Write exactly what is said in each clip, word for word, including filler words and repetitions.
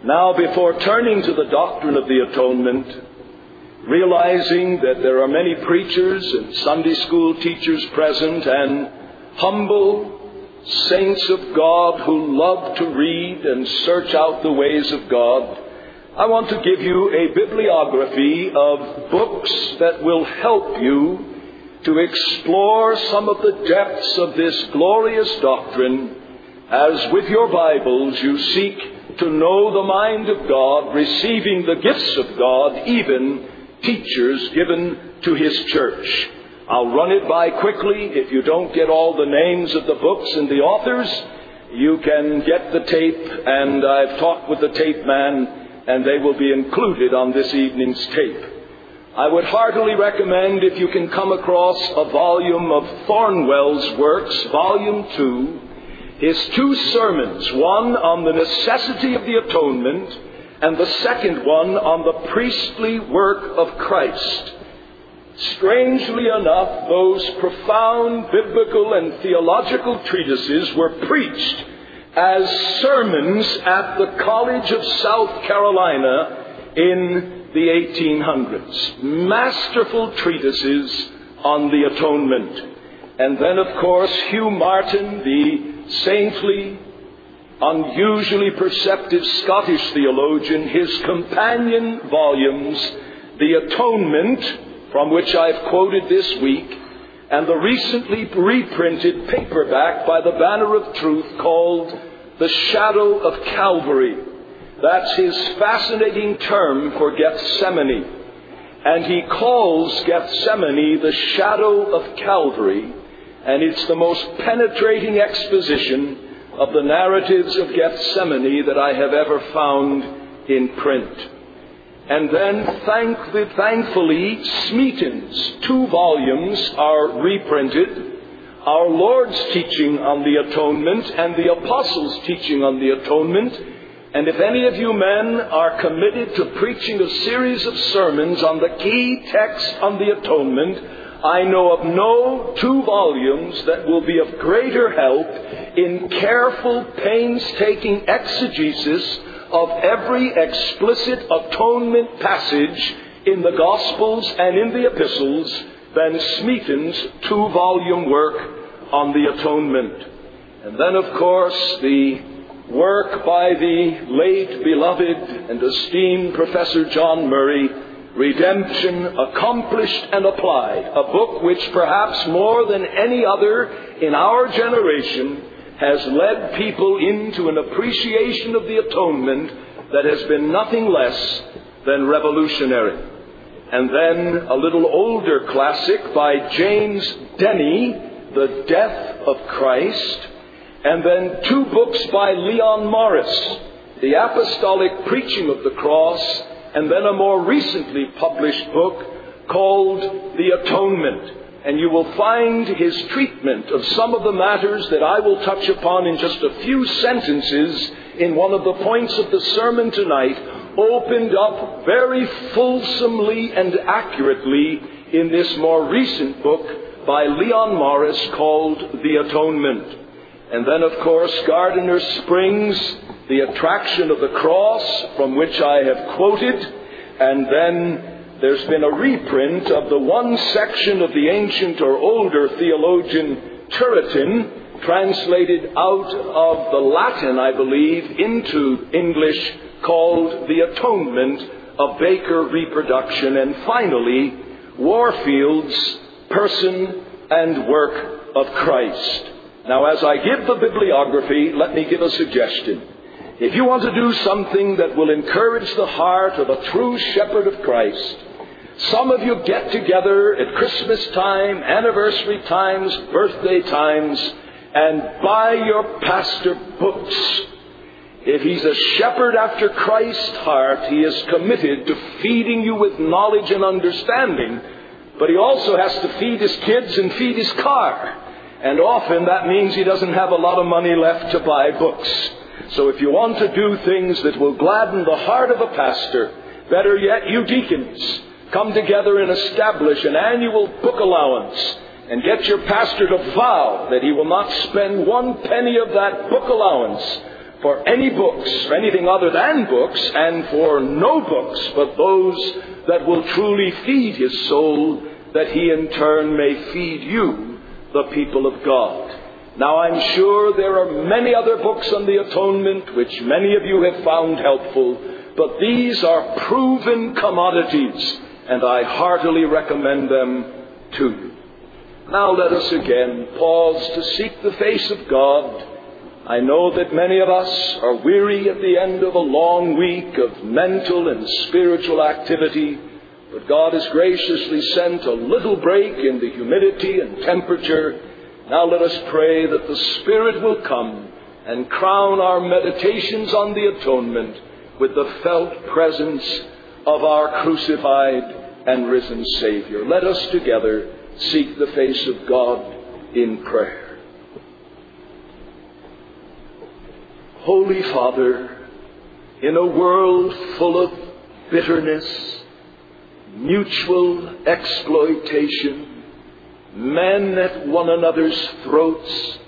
Now, before turning to the doctrine of the atonement, realizing that there are many preachers and Sunday school teachers present and humble saints of God who love to read and search out the ways of God, I want to give you a bibliography of books that will help you to explore some of the depths of this glorious doctrine as with your Bibles you seek to know the mind of God, receiving the gifts of God, even teachers given to His church. I'll run it by quickly. If you don't get all the names of the books and the authors, you can get the tape, and I've talked with the tape man, and they will be included on this evening's tape. I would heartily recommend, if you can come across a volume of Thornwell's works, volume two, his two sermons, one on the necessity of the atonement, and the second one on the priestly work of Christ. Strangely enough, those profound biblical and theological treatises were preached as sermons at the College of South Carolina in the eighteen hundreds. Masterful treatises on the atonement. And then, of course, Hugh Martin, the saintly, unusually perceptive Scottish theologian, his companion volumes, The Atonement, from which I've quoted this week, and the recently reprinted paperback by the Banner of Truth called The Shadow of Calvary. That's his fascinating term for Gethsemane. And he calls Gethsemane the shadow of Calvary, and it's the most penetrating exposition of the narratives of Gethsemane that I have ever found in print. And then, thank, thankfully, Smeaton's two volumes are reprinted. Our Lord's teaching on the atonement and the Apostles' teaching on the atonement. And if any of you men are committed to preaching a series of sermons on the key text on the atonement, I know of no two volumes that will be of greater help in careful, painstaking exegesis of every explicit atonement passage in the Gospels and in the Epistles than Smeaton's two-volume work on the atonement. And then, of course, the work by the late, beloved, and esteemed Professor John Murray, Redemption Accomplished and Applied, a book which perhaps more than any other in our generation has led people into an appreciation of the atonement that has been nothing less than revolutionary. And then a little older classic by James Denney, The Death of Christ. And then two books by Leon Morris, The Apostolic Preaching of the Cross, and then a more recently published book called The Atonement. And you will find his treatment of some of the matters that I will touch upon in just a few sentences in one of the points of the sermon tonight, opened up very fulsomely and accurately in this more recent book by Leon Morris called The Atonement. And then, of course, Gardiner Springs, The Attraction of the Cross, from which I have quoted. And then there's been a reprint of the one section of the ancient or older theologian Turretin, translated out of the Latin, I believe, into English, called The Atonement, a Baker reproduction. And finally, Warfield's Person and Work of Christ. Now, as I give the bibliography, let me give a suggestion. If you want to do something that will encourage the heart of a true shepherd of Christ, some of you get together at Christmas time, anniversary times, birthday times, and buy your pastor books. If he's a shepherd after Christ's heart, he is committed to feeding you with knowledge and understanding, but he also has to feed his kids and feed his car. And often that means he doesn't have a lot of money left to buy books. So if you want to do things that will gladden the heart of a pastor, better yet, you deacons, come together and establish an annual book allowance and get your pastor to vow that he will not spend one penny of that book allowance for any books, for anything other than books, and for no books, but those that will truly feed his soul, that he in turn may feed you, the people of God. Now, I'm sure there are many other books on the atonement which many of you have found helpful, but these are proven commodities, and I heartily recommend them to you. Now let us again pause to seek the face of God. I know that many of us are weary at the end of a long week of mental and spiritual activity, but God has graciously sent a little break in the humidity and temperature. Now let us pray that the Spirit will come and crown our meditations on the atonement with the felt presence of our crucified and risen Savior. Let us together seek the face of God in prayer. Holy Father, in a world full of bitterness, mutual exploitation, men at one another's throats,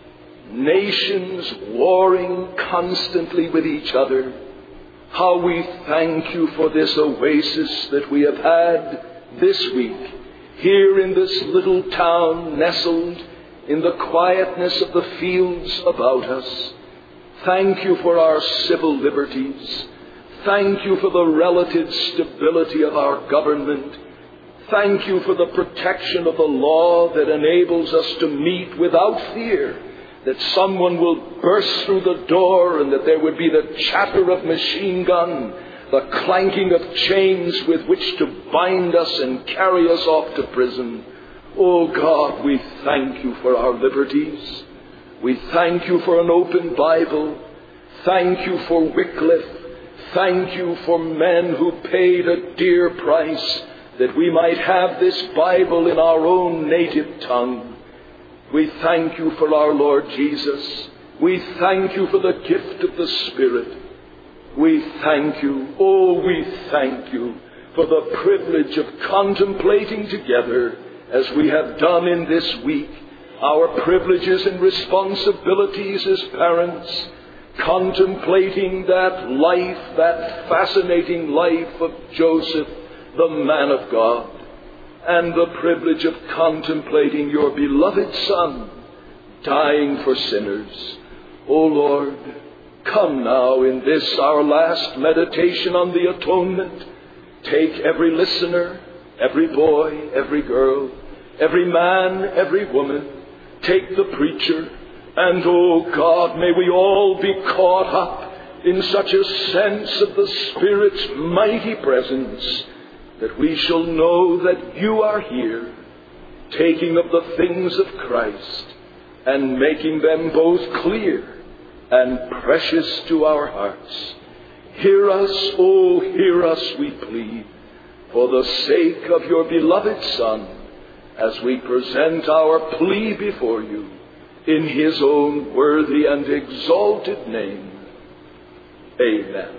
nations warring constantly with each other, how we thank you for this oasis that we have had this week, here in this little town nestled in the quietness of the fields about us. Thank you for our civil liberties. Thank you for the relative stability of our government. Thank you for the protection of the law that enables us to meet without fear that someone will burst through the door and that there would be the chatter of machine gun, the clanking of chains with which to bind us and carry us off to prison. Oh God, we thank you for our liberties. We thank you for an open Bible. Thank you for Wycliffe. Thank you for men who paid a dear price that we might have this Bible in our own native tongue. We thank you for our Lord Jesus. We thank you for the gift of the Spirit. We thank you, oh, we thank you for the privilege of contemplating together, as we have done in this week, our privileges and responsibilities as parents, contemplating that life, that fascinating life of Joseph, the man of God, and the privilege of contemplating your beloved Son dying for sinners. O Lord, come now in this our last meditation on the atonement. Take every listener, every boy, every girl, every man, every woman. Take the preacher, and, oh God, may we all be caught up in such a sense of the Spirit's mighty presence that we shall know that you are here, taking of the things of Christ and making them both clear and precious to our hearts. Hear us, oh, hear us, we plead, for the sake of your beloved Son, as we present our plea before you in his own worthy and exalted name. Amen.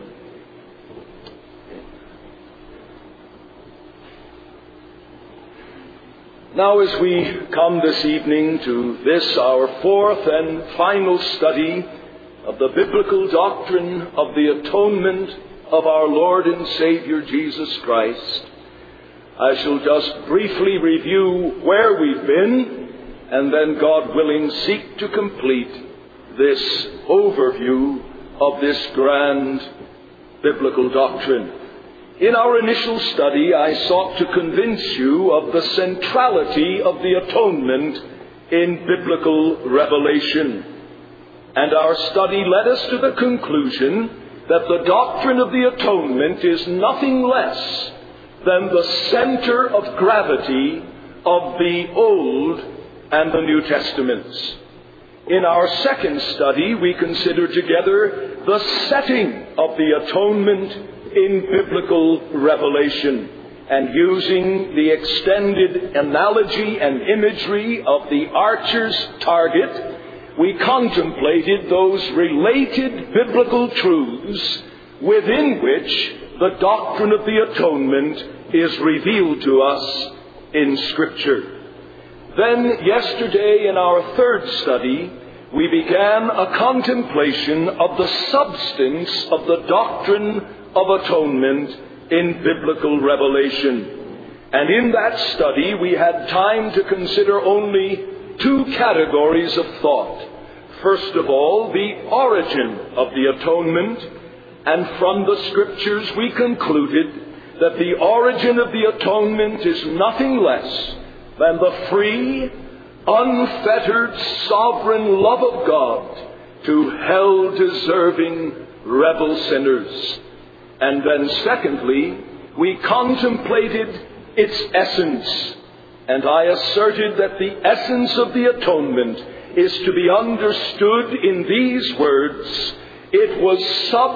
Now, as we come this evening to this, our fourth and final study of the biblical doctrine of the atonement of our Lord and Savior Jesus Christ, I shall just briefly review where we've been, and then, God willing, seek to complete this overview of this grand biblical doctrine. In our initial study, I sought to convince you of the centrality of the atonement in biblical revelation. And our study led us to the conclusion that the doctrine of the atonement is nothing less than the center of gravity of the Old and the New Testaments. In our second study, we considered together the setting of the atonement in biblical revelation, and using the extended analogy and imagery of the archer's target, we contemplated those related biblical truths within which the doctrine of the atonement is revealed to us in Scripture. Then, yesterday in our third study, we began a contemplation of the substance of the doctrine of atonement in biblical revelation. And in that study, we had time to consider only two categories of thought. First of all, the origin of the atonement. And from the Scriptures, we concluded that the origin of the atonement is nothing less than the free, unfettered, sovereign love of God to hell-deserving rebel sinners. And then secondly, we contemplated its essence. And I asserted that the essence of the atonement is to be understood in these words: it was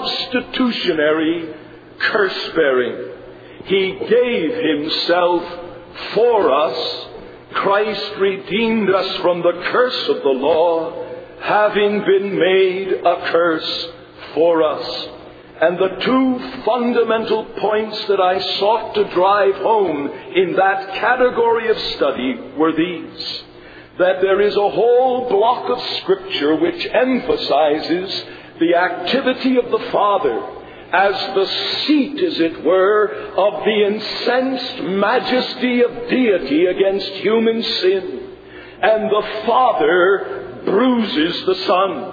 substitutionary curse-bearing. He gave himself for us. Christ redeemed us from the curse of the law, having been made a curse for us. And the two fundamental points that I sought to drive home in that category of study were these: that there is a whole block of Scripture which emphasizes the activity of the Father as the seat, as it were, of the incensed majesty of deity against human sin. And the Father bruises the Son.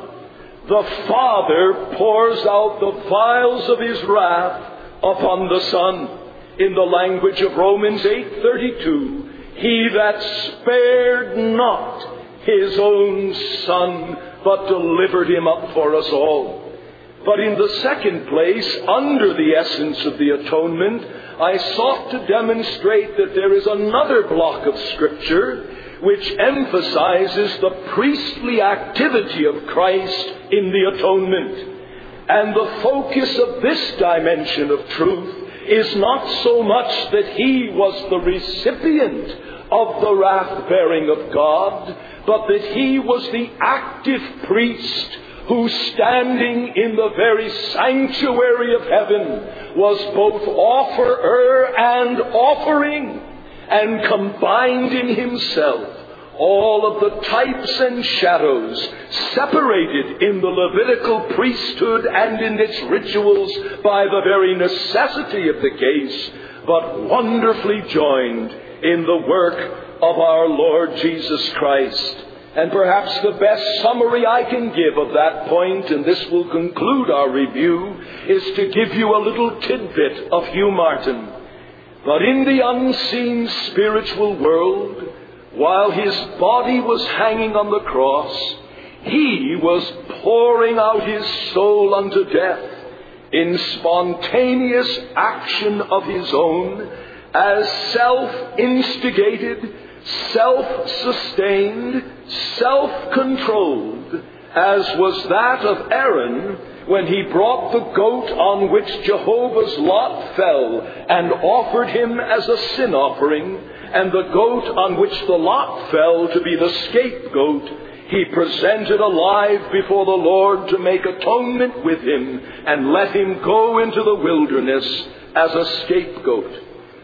The Father pours out the vials of his wrath upon the Son. In the language of Romans eight thirty-two, he that spared not his own Son, but delivered him up for us all. But in the second place, under the essence of the atonement, I sought to demonstrate that there is another block of Scripture which emphasizes the priestly activity of Christ in the atonement. And the focus of this dimension of truth is not so much that he was the recipient of the wrath-bearing of God, but that he was the active priest who, standing in the very sanctuary of heaven, was both offerer and offering, and combined in himself all of the types and shadows separated in the Levitical priesthood and in its rituals by the very necessity of the case, but wonderfully joined in the work of our Lord Jesus Christ. And perhaps the best summary I can give of that point, and this will conclude our review, is to give you a little tidbit of Hugh Martin. But in the unseen spiritual world, while his body was hanging on the cross, he was pouring out his soul unto death in spontaneous action of his own, as self-instigated, self-sustained, self-controlled, as was that of Aaron when he brought the goat on which Jehovah's lot fell and offered him as a sin offering, and the goat on which the lot fell to be the scapegoat, he presented alive before the Lord to make atonement with him and let him go into the wilderness as a scapegoat.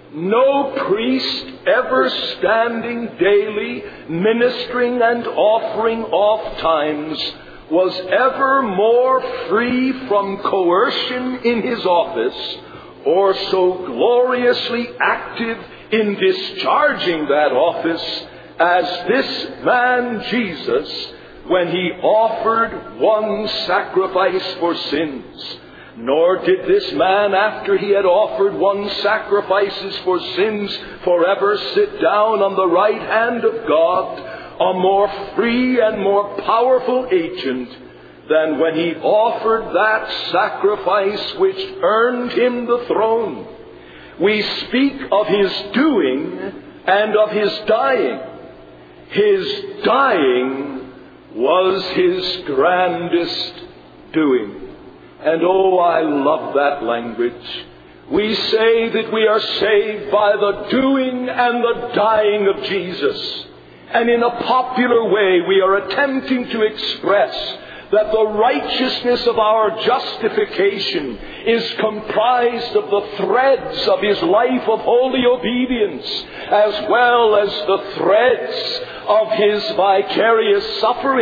No priest ever standing daily, ministering and offering oft times, was ever more free from coercion in his office, or so gloriously active in discharging that office as this man Jesus, when he offered one sacrifice for sins. Nor did this man, after he had offered one sacrifices for sins, forever sit down on the right hand of God, a more free and more powerful agent than when he offered that sacrifice which earned him the throne. We speak of his doing and of his dying. His dying was his grandest doing. And oh, I love that language. We say that we are saved by the doing and the dying of Jesus. And in a popular way, we are attempting to express that the righteousness of our justification is comprised of the threads of his life of holy obedience, as well as the threads of his vicarious suffering,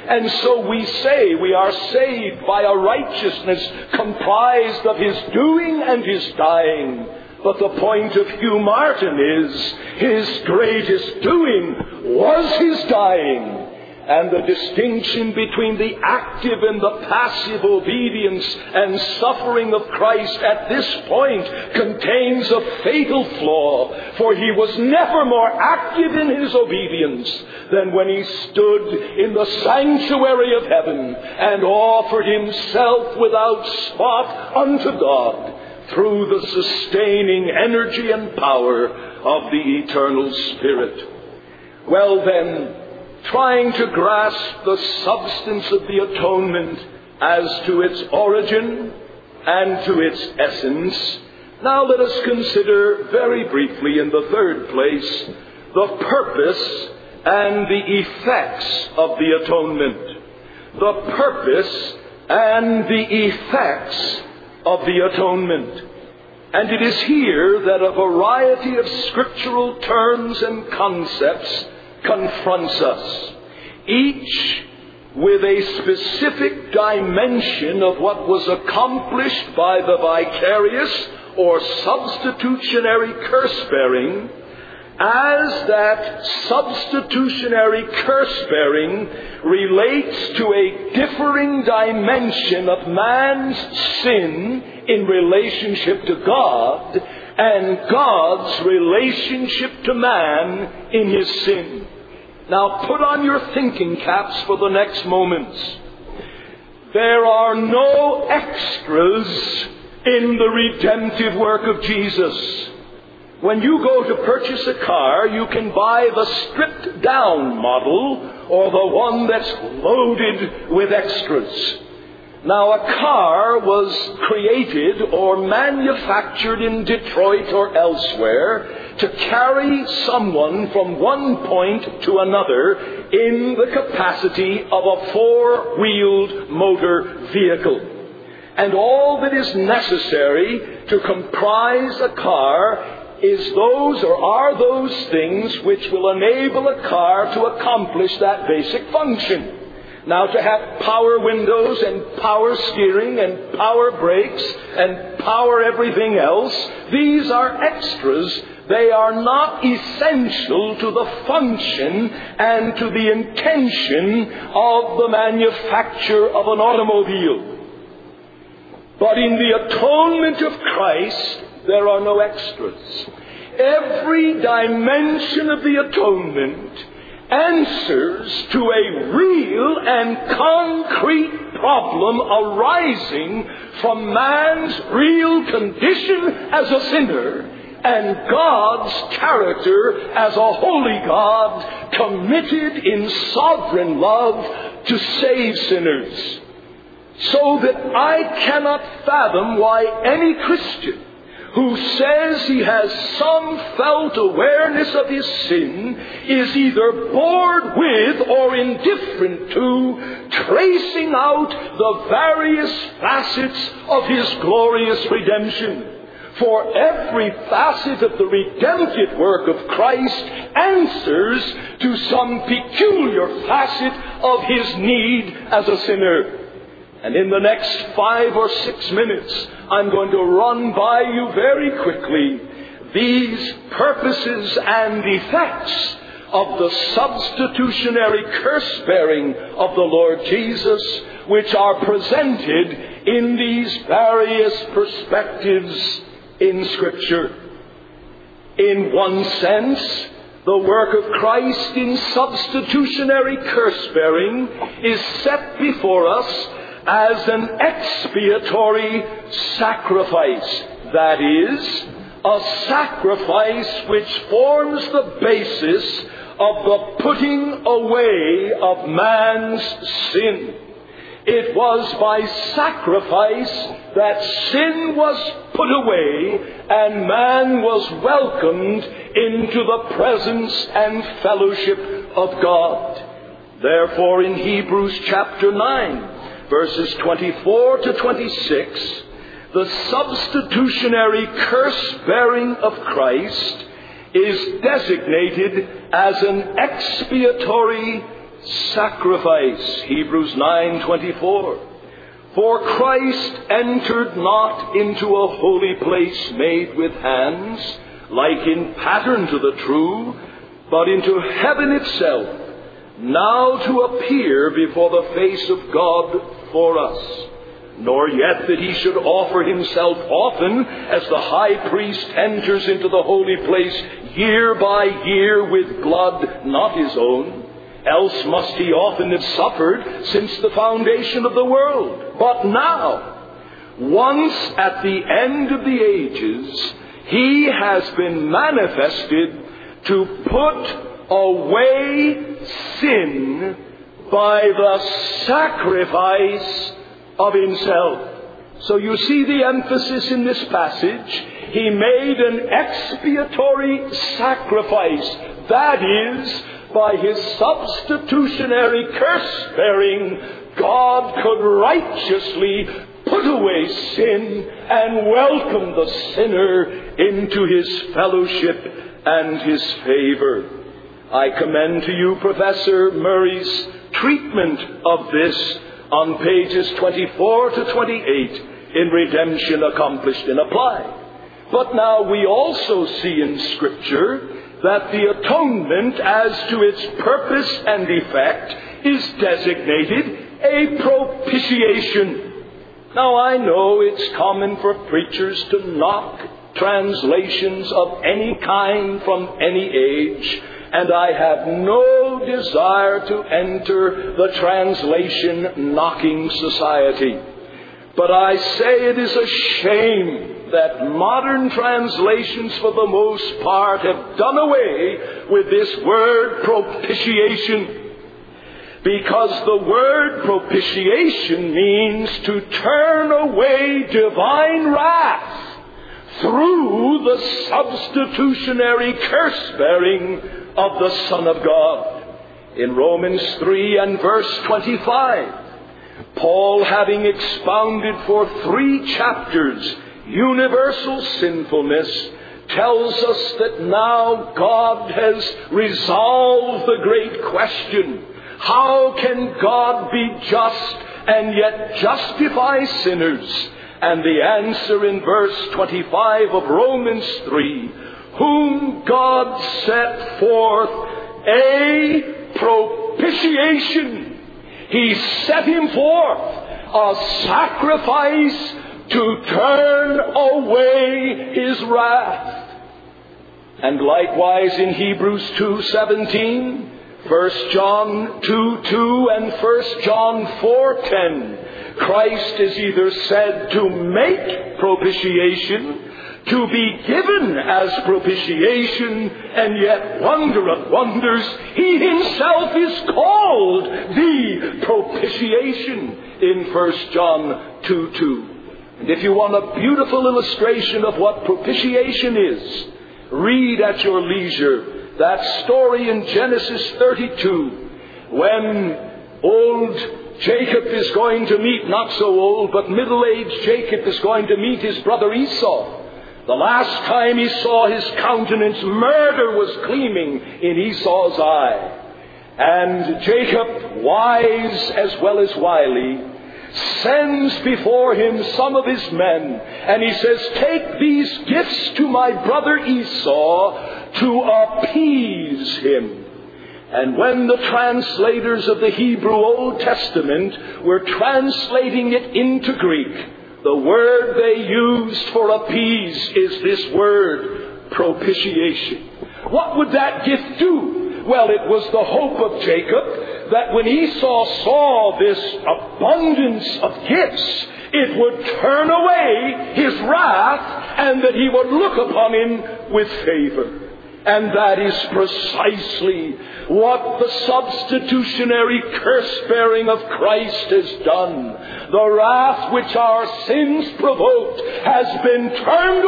And so we say we are saved by a righteousness comprised of his doing and his dying. But the point of Hugh Martin is his greatest doing was his dying. And the distinction between the active and the passive obedience and suffering of Christ at this point contains a fatal flaw, for he was never more active in his obedience than when he stood in the sanctuary of heaven and offered himself without spot unto God through the sustaining energy and power of the eternal Spirit. Well then, trying to grasp the substance of the atonement as to its origin and to its essence, now let us consider very briefly in the third place the purpose and the effects of the atonement. The purpose and the effects of the atonement. And it is here that a variety of scriptural terms and concepts confronts us, each with a specific dimension of what was accomplished by the vicarious or substitutionary curse-bearing, as that substitutionary curse-bearing relates to a differing dimension of man's sin in relationship to God and God's relationship to man in his sin. Now put on your thinking caps for the next moments. There are no extras in the redemptive work of Jesus. When you go to purchase a car, you can buy the stripped down model or the one that's loaded with extras. Now, a car was created or manufactured in Detroit or elsewhere to carry someone from one point to another in the capacity of a four-wheeled motor vehicle. And all that is necessary to comprise a car is those or are those things which will enable a car to accomplish that basic function. Now, to have power windows and power steering and power brakes and power everything else, these are extras. They are not essential to the function and to the intention of the manufacture of an automobile. But in the atonement of Christ, there are no extras. Every dimension of the atonement answers to a real and concrete problem arising from man's real condition as a sinner and God's character as a holy God committed in sovereign love to save sinners. So that I cannot fathom why any Christian who says he has some felt awareness of his sin is either bored with or indifferent to tracing out the various facets of his glorious redemption. For every facet of the redemptive work of Christ answers to some peculiar facet of his need as a sinner. And in the next five or six minutes, I'm going to run by you very quickly these purposes and effects of the substitutionary curse-bearing of the Lord Jesus, which are presented in these various perspectives in Scripture. In one sense, the work of Christ in substitutionary curse-bearing is set before us as an expiatory sacrifice. That is, a sacrifice which forms the basis of the putting away of man's sin. It was by sacrifice that sin was put away and man was welcomed into the presence and fellowship of God. Therefore, in Hebrews chapter nine, verses twenty-four to twenty-six, the substitutionary curse-bearing of Christ is designated as an expiatory sacrifice. Hebrews nine twenty-four. For Christ entered not into a holy place made with hands, like in pattern to the true, but into heaven itself, now to appear before the face of God for us. Nor yet that he should offer himself often, as the high priest enters into the holy place year by year with blood not his own. Else must he often have suffered since the foundation of the world. But now, once at the end of the ages, he has been manifested to put away sin by the sacrifice of himself. So you see the emphasis in this passage. He made an expiatory sacrifice. That is, by his substitutionary curse-bearing, God could righteously put away sin and welcome the sinner into his fellowship and his favor. I commend to you Professor Murray's treatment of this on pages twenty-four to twenty-eight in Redemption Accomplished and Applied. But now we also see in Scripture that the atonement, as to its purpose and effect, is designated a propitiation. Now I know it's common for preachers to knock translations of any kind from any age, and I have no desire to enter the translation-knocking society. But I say it is a shame that modern translations, for the most part, have done away with this word propitiation. Because the word propitiation means to turn away divine wrath through the substitutionary curse-bearing of the Son of God. In Romans three and verse twenty-five, Paul, having expounded for three chapters universal sinfulness, tells us that now God has resolved the great question: how can God be just and yet justify sinners? And the answer in verse twenty-five of Romans three, whom God set forth a propitiation. He set him forth a sacrifice to turn away his wrath. And likewise in Hebrews two seventeen, First John two two, and First John four ten, Christ is either said to make propitiation, to be given as propitiation, and yet, wonder of wonders, he himself is called the propitiation in First John two two. And if you want a beautiful illustration of what propitiation is, read at your leisure that story in Genesis thirty-two, when old Jacob is going to meet, not so old, but middle-aged Jacob is going to meet his brother Esau. The last time he saw his countenance, murder was gleaming in Esau's eye. And Jacob, wise as well as wily, sends before him some of his men, and he says, take these gifts to my brother Esau to appease him. And when the translators of the Hebrew Old Testament were translating it into Greek, the word they used for appease is this word, propitiation. What would that gift do? Well, it was the hope of Jacob that when Esau saw this abundance of gifts, it would turn away his wrath and that he would look upon him with favor. And that is precisely what the substitutionary curse-bearing of Christ has done. The wrath which our sins provoked has been turned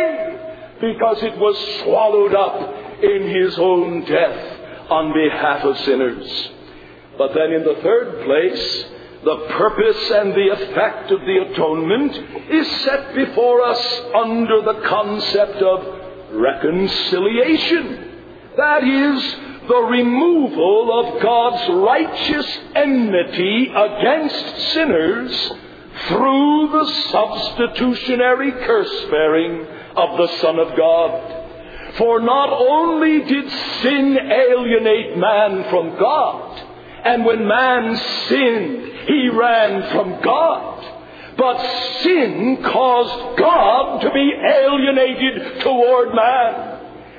away because it was swallowed up in his own death on behalf of sinners. But then in the third place, the purpose and the effect of the atonement is set before us under the concept of reconciliation. That is, the removal of God's righteous enmity against sinners through the substitutionary curse-bearing of the Son of God. For not only did sin alienate man from God, and when man sinned, he ran from God, but sin caused God to be alienated toward man.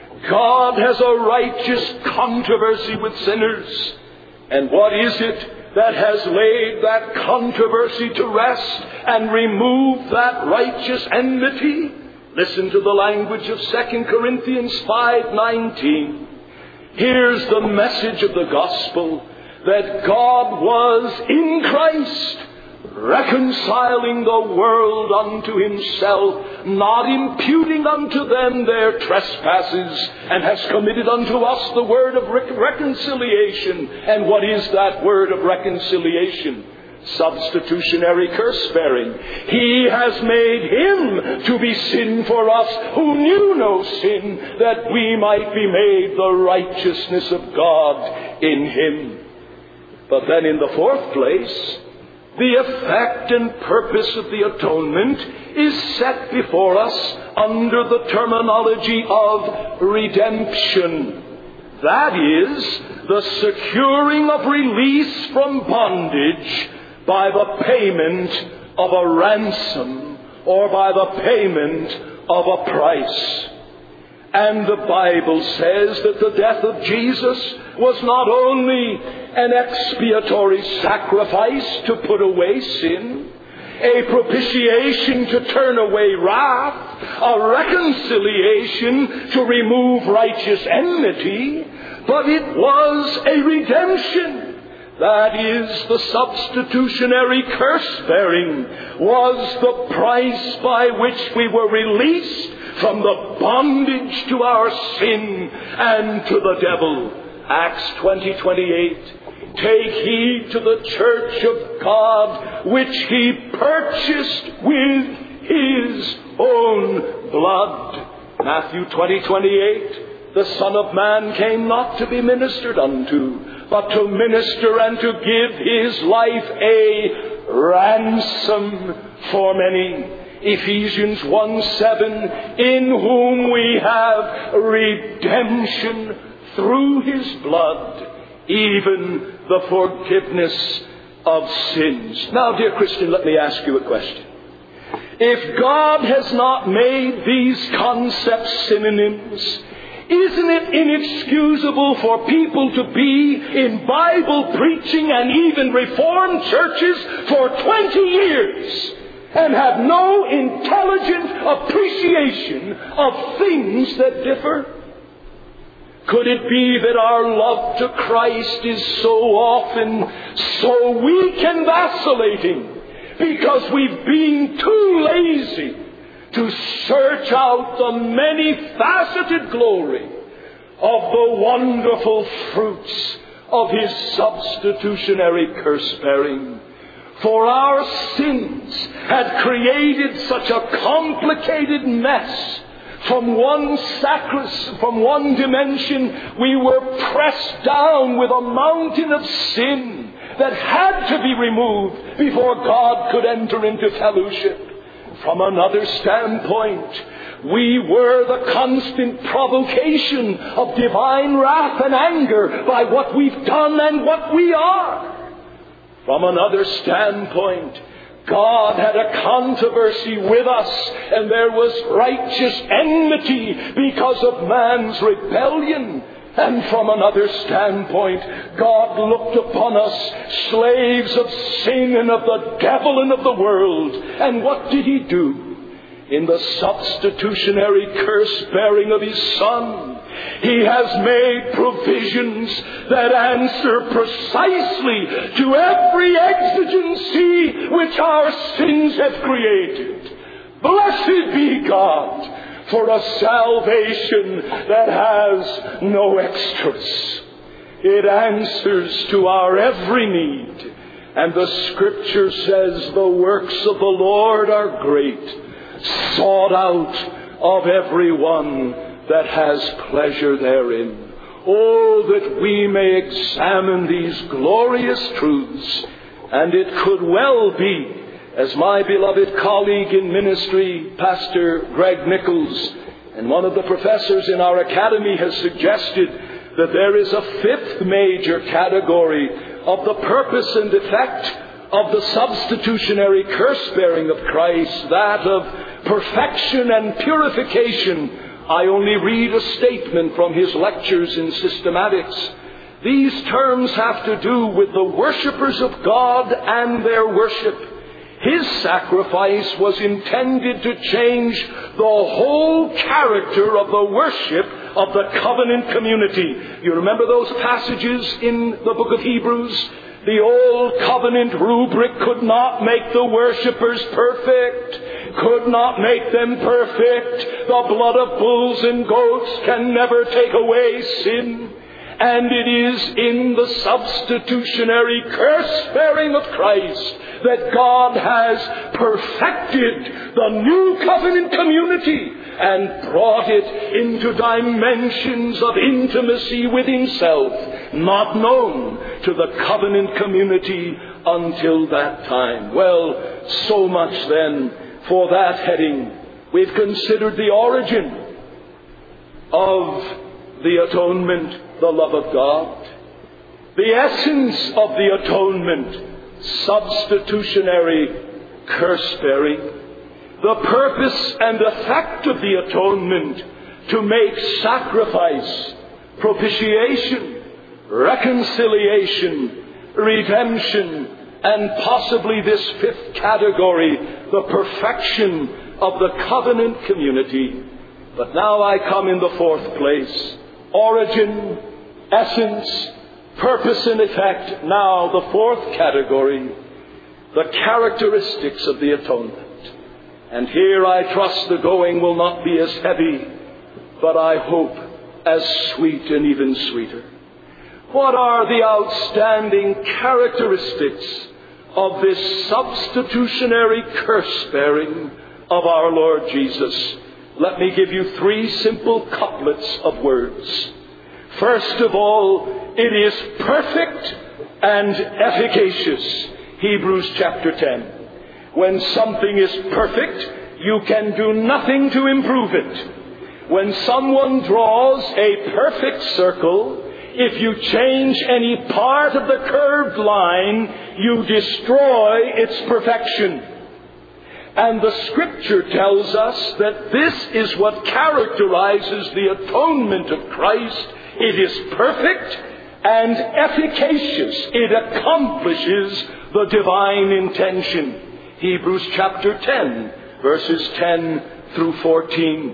God has a righteous controversy with sinners. And what is it that has laid that controversy to rest and removed that righteous enmity? Listen to the language of Second Corinthians five nineteen. Here's the message of the gospel, that God was in Christ, reconciling the world unto himself, not imputing unto them their trespasses, and has committed unto us the word of re- reconciliation. And what is that word of reconciliation? Substitutionary curse-bearing. He has made him to be sin for us who knew no sin, that we might be made the righteousness of God in him. But then in the fourth place, the effect and purpose of the atonement is set before us under the terminology of redemption. That is, the securing of release from bondage by the payment of a ransom or by the payment of a price. And the Bible says that the death of Jesus was not only an expiatory sacrifice to put away sin, a propitiation to turn away wrath, a reconciliation to remove righteous enmity, but it was a redemption. That is, the substitutionary curse-bearing was the price by which we were released from the bondage to our sin and to the devil. Acts twenty twenty-eight. Take heed to the church of God, which he purchased with his own blood. Matthew twenty twenty-eight. The Son of Man came not to be ministered unto, but to minister and to give his life a ransom for many. Ephesians one seven, in whom we have redemption through his blood, even the forgiveness of sins. Now, dear Christian, let me ask you a question. If God has not made these concepts synonyms, isn't it inexcusable for people to be in Bible preaching and even Reformed churches for twenty years and have no intelligent appreciation of things that differ? Could it be that our love to Christ is so often so weak and vacillating because we've been too lazy to search out the many-faceted glory of the wonderful fruits of his substitutionary curse-bearing? For our sins had created such a complicated mess. From one sacri- from one dimension, we were pressed down with a mountain of sin that had to be removed before God could enter into fellowship. From another standpoint, we were the constant provocation of divine wrath and anger by what we've done and what we are. From another standpoint, God had a controversy with us, and there was righteous enmity because of man's rebellion. And from another standpoint, God looked upon us, slaves of sin and of the devil and of the world. And what did he do? In the substitutionary curse-bearing of his Son, he has made provisions that answer precisely to every exigency which our sins have created. Blessed be God for a salvation that has no extras. It answers to our every need. And the Scripture says the works of the Lord are great, sought out of every one that has pleasure therein. Oh, that we may examine these glorious truths. And it could well be, as my beloved colleague in ministry, Pastor Greg Nichols, and one of the professors in our academy has suggested, that there is a fifth major category of the purpose and effect of the substitutionary curse-bearing of Christ, that of perfection and purification. I only read a statement from his lectures in systematics. These terms have to do with the worshipers of God and their worship. His sacrifice was intended to change the whole character of the worship of the covenant community. You remember those passages in the book of Hebrews? The old covenant rubric could not make the worshipers perfect, could not make them perfect. The blood of bulls and goats can never take away sin. And it is in the substitutionary curse-bearing of Christ that God has perfected the new covenant community and brought it into dimensions of intimacy with himself, not known to the covenant community until that time. Well, so much then for that heading. We've considered the origin of the atonement, the love of God. The essence of the atonement, substitutionary curse-bearing. The purpose and effect of the atonement, to make sacrifice, propitiation, reconciliation, redemption, and possibly this fifth category, the perfection of the covenant community. But now I come in the fourth place. Origin, essence, purpose and effect. Now the fourth category, the characteristics of the atonement. And here I trust the going will not be as heavy, but I hope as sweet and even sweeter. What are the outstanding characteristics of this substitutionary curse-bearing of our Lord Jesus? Let me give you three simple couplets of words. First of all, it is perfect and efficacious. Hebrews chapter ten. When something is perfect, you can do nothing to improve it. When someone draws a perfect circle, if you change any part of the curved line, you destroy its perfection. And the Scripture tells us that this is what characterizes the atonement of Christ. It is perfect and efficacious. It accomplishes the divine intention. Hebrews chapter ten, verses ten through fourteen.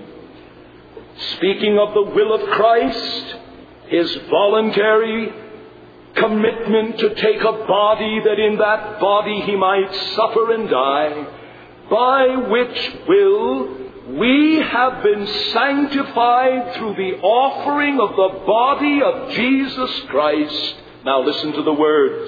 Speaking of the will of Christ, his voluntary commitment to take a body that in that body he might suffer and die, by which will we have been sanctified through the offering of the body of Jesus Christ. Now listen to the words.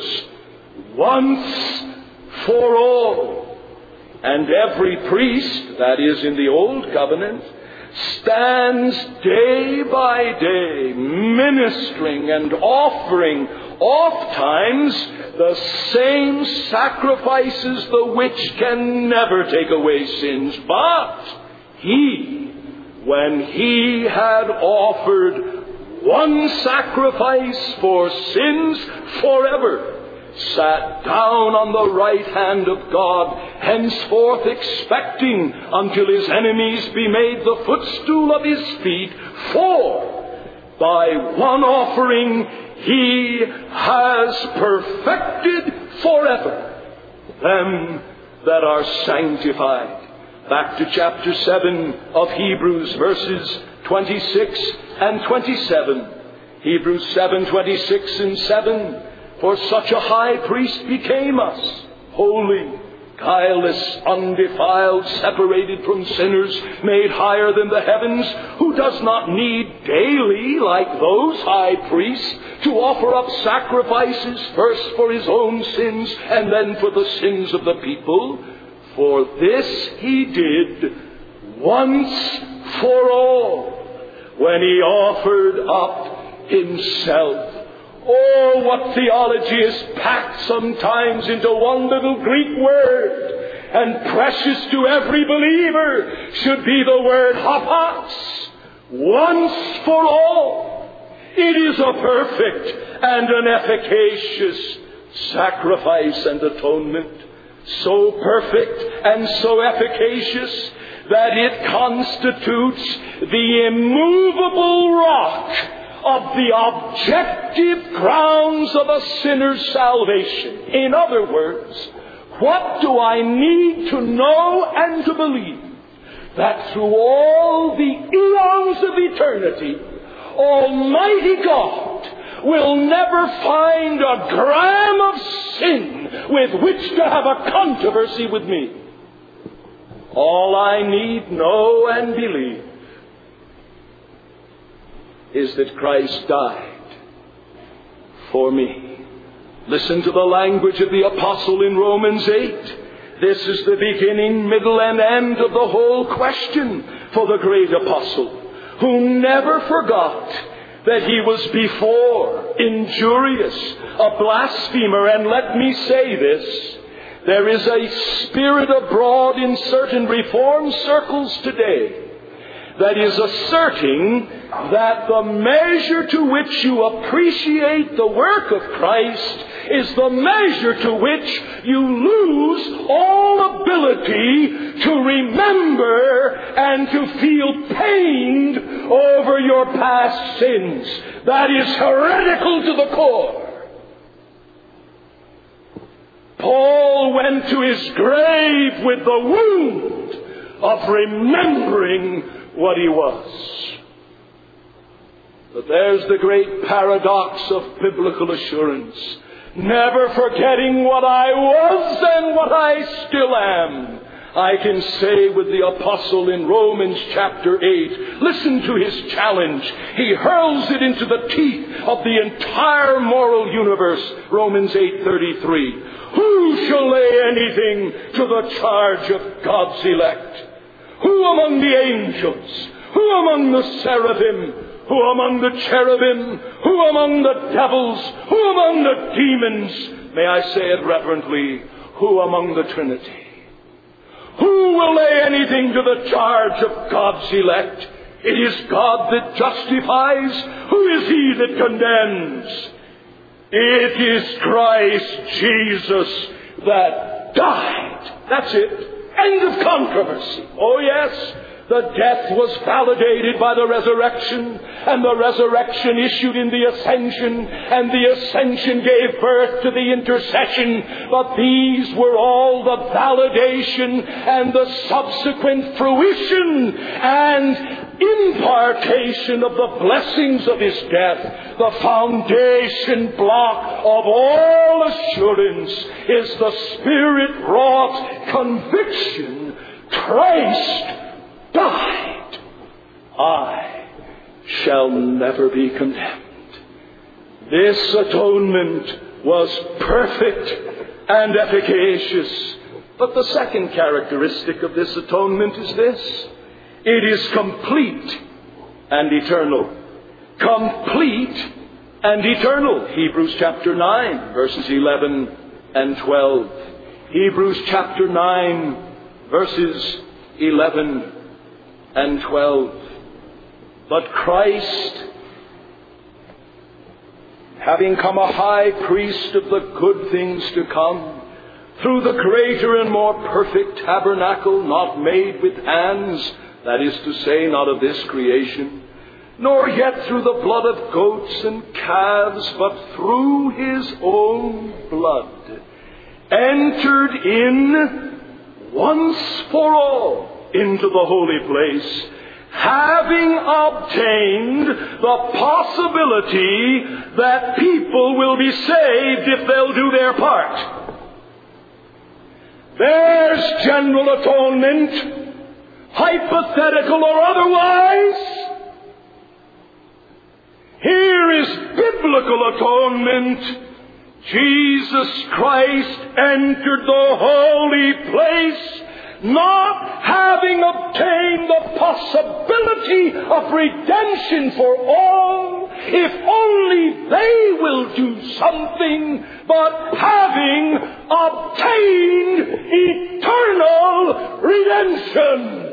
Once for all. And every priest, that is in the Old Covenant, stands day by day ministering and offering oft times the same sacrifices, the which can never take away sins. But he, when he had offered one sacrifice for sins forever, sat down on the right hand of God, henceforth expecting until his enemies be made the footstool of his feet. For by one offering he has perfected forever them that are sanctified. Back to chapter seven of Hebrews, verses twenty-six and twenty-seven. Hebrews seven, twenty-six and seven. For such a high priest became us, holy, guileless, undefiled, separated from sinners, made higher than the heavens, who does not need daily, like those high priests, to offer up sacrifices, first for his own sins and then for the sins of the people. For this he did once for all, when he offered up himself. Oh, what theology is packed sometimes into one little Greek word. And precious to every believer should be the word hapax, once for all. It is a perfect and an efficacious sacrifice and atonement. So perfect and so efficacious that it constitutes the immovable rock of the objective grounds of a sinner's salvation. In other words, what do I need to know and to believe? That through all the eons of eternity, Almighty God will never find a gram of sin with which to have a controversy with me. All I need know and believe is that Christ died for me. Listen to the language of the apostle in Romans eight. This is the beginning, middle, and end of the whole question for the great apostle, who never forgot that he was before injurious, a blasphemer. And let me say this, there is a spirit abroad in certain Reformed circles today that is asserting that the measure to which you appreciate the work of Christ is the measure to which you lose all ability to remember and to feel pained over your past sins. That is heretical to the core. Paul went to his grave with the wound of remembering what he was. But there's the great paradox of biblical assurance. Never forgetting what I was and what I still am. I can say with the apostle in Romans chapter eight, listen to his challenge. He hurls it into the teeth of the entire moral universe. Romans eight thirty-three. Who shall lay anything to the charge of God's elect? Who among the angels? Who among the seraphim? Who among the cherubim? Who among the devils? Who among the demons? May I say it reverently, who among the Trinity? Who will lay anything to the charge of God's elect? It is God that justifies. Who is he that condemns? It is Christ Jesus that died. That's it. End of controversy. Oh yes, the death was validated by the resurrection, and the resurrection issued in the ascension, and the ascension gave birth to the intercession. But these were all the validation and the subsequent fruition and impartation of the blessings of his death. The foundation block of all assurance is the Spirit-wrought conviction. Christ died. I shall never be condemned. This atonement was perfect and efficacious. But the second characteristic of this atonement is this: it is complete and eternal. Complete and eternal. Hebrews chapter nine, verses eleven and twelve. Hebrews chapter nine, verses eleven and twelve. But Christ, having come a high priest of the good things to come, through the greater and more perfect tabernacle, not made with hands, that is to say, not of this creation, nor yet through the blood of goats and calves, but through his own blood, entered in once for all into the holy place, having obtained the possibility that people will be saved if they'll do their part. There's general atonement, hypothetical or otherwise. Here is biblical atonement. Jesus Christ entered the holy place, not having obtained the possibility of redemption for all, if only they will do something, but having obtained eternal redemption.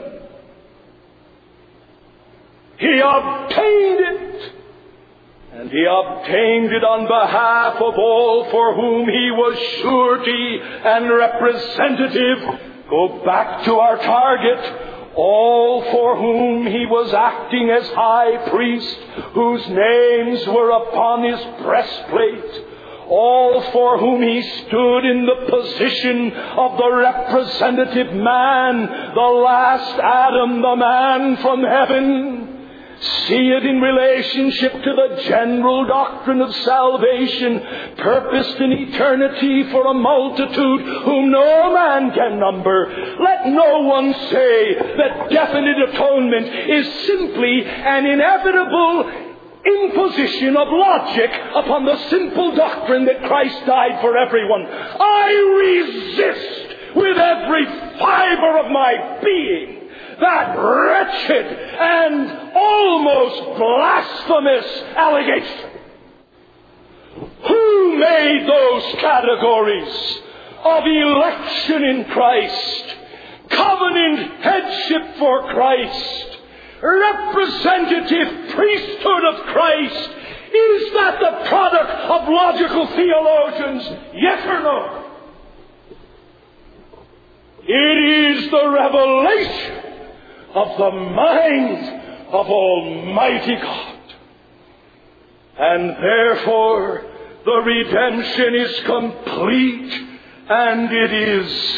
He obtained it, and he obtained it on behalf of all for whom he was surety and representative. Go back to our target. All for whom he was acting as high priest, whose names were upon his breastplate. All for whom he stood in the position of the representative man, the last Adam, the man from heaven. See it in relationship to the general doctrine of salvation, purposed in eternity for a multitude whom no man can number. Let no one say that definite atonement is simply an inevitable imposition of logic upon the simple doctrine that Christ died for everyone. I resist with every fiber of my being that wretched and almost blasphemous allegation. Who made those categories of election in Christ, covenant headship for Christ, representative priesthood of Christ? Is that the product of logical theologians? Yes or no? It is the revelation of the mind of Almighty God. And therefore, the redemption is complete and it is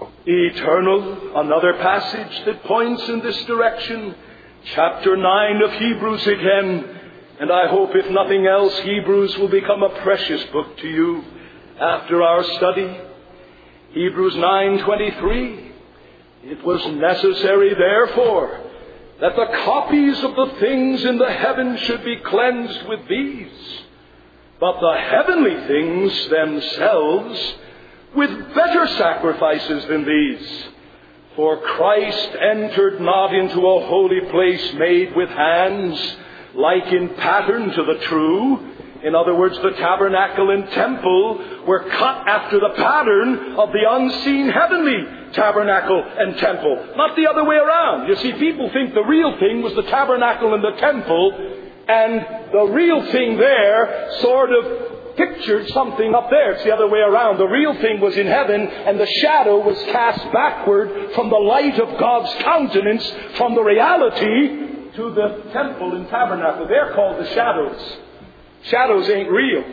eternal. Another passage that points in this direction, chapter nine of Hebrews again. And I hope, if nothing else, Hebrews will become a precious book to you after our study. Hebrews nine twenty-three. It was necessary, therefore, that the copies of the things in the heavens should be cleansed with these, but the heavenly things themselves with better sacrifices than these. For Christ entered not into a holy place made with hands, like in pattern to the true. In other words, the tabernacle and temple were cut after the pattern of the unseen heavenly tabernacle and temple, not the other way around. You see, people think the real thing was the tabernacle and the temple, and the real thing there sort of pictured something up there. It's the other way around. The real thing was in heaven, and the shadow was cast backward from the light of God's countenance, from the reality to the temple and tabernacle. They're called the shadows. Shadows ain't real.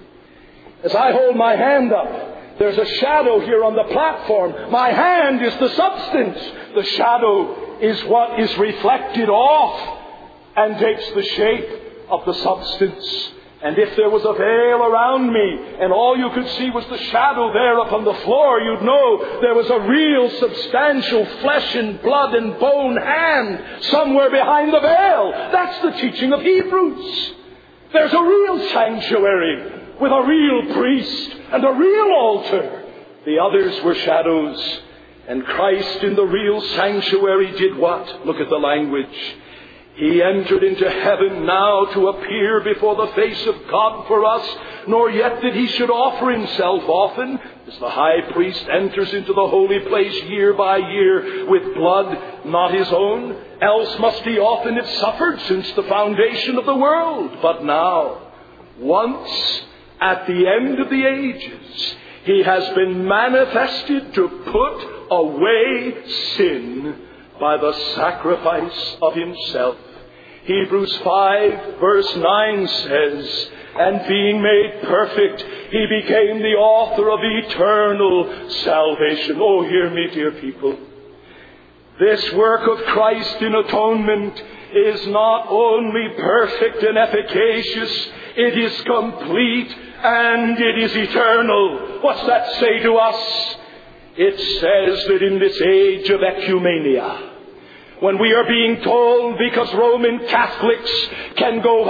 As I hold my hand up, there's a shadow here on the platform. My hand is the substance. The shadow is what is reflected off and takes the shape of the substance. And if there was a veil around me and all you could see was the shadow there upon the floor, you'd know there was a real substantial flesh and blood and bone hand somewhere behind the veil. That's the teaching of Hebrews. There's a real sanctuary with a real priest and a real altar. The others were shadows. And Christ in the real sanctuary did what? Look at the language. He entered into heaven now to appear before the face of God for us, nor yet that he should offer himself often, as the high priest enters into the holy place year by year with blood not his own. Else must he often have suffered since the foundation of the world. But now, once at the end of the ages, he has been manifested to put away sin by the sacrifice of himself. Hebrews five verse nine says, and being made perfect, he became the author of eternal salvation. Oh, hear me, dear people. This work of Christ in atonement is not only perfect and efficacious, it is complete and it is eternal. What's that say to us? It says that in this age of ecumenia, when we are being told, because Roman Catholics can go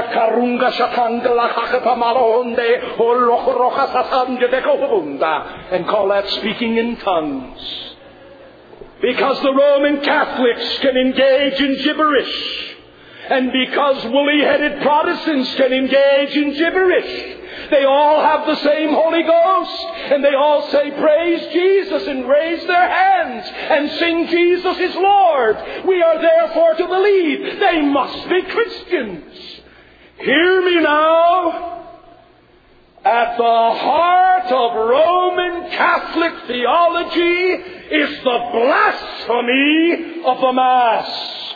and call that speaking in tongues, because the Roman Catholics can engage in gibberish And because woolly-headed Protestants can engage in gibberish, they all have the same Holy Ghost, and they all say, praise Jesus, and raise their hands, and sing Jesus is Lord. We are therefore to believe they must be Christians. Hear me now. At the heart of Roman Catholic theology is the blasphemy of the Mass.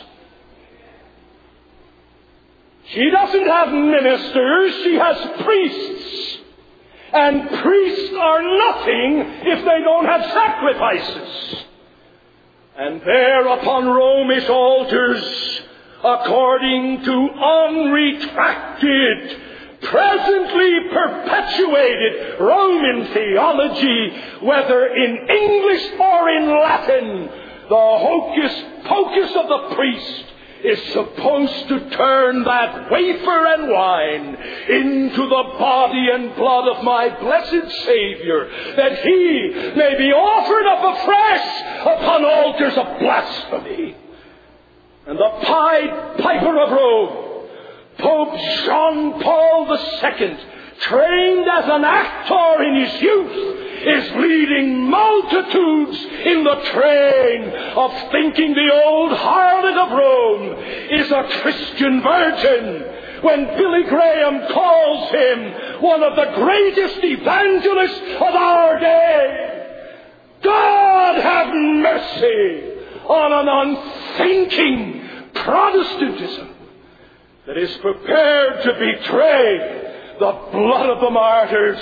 She doesn't have ministers, she has priests. And priests are nothing if they don't have sacrifices. And there upon Romish altars, according to unretracted, presently perpetuated Roman theology, whether in English or in Latin, the hocus pocus of the priest is supposed to turn that wafer and wine into the body and blood of my blessed Savior, that he may be offered up afresh upon altars of blasphemy. And the Pied Piper of Rome, Pope John Paul the Second, trained as an actor in his youth, is leading multitudes in the train of thinking the old harlot of Rome is a Christian virgin, when Billy Graham calls him one of the greatest evangelists of our day. God have mercy on an unthinking Protestantism that is prepared to betray the blood of the martyrs.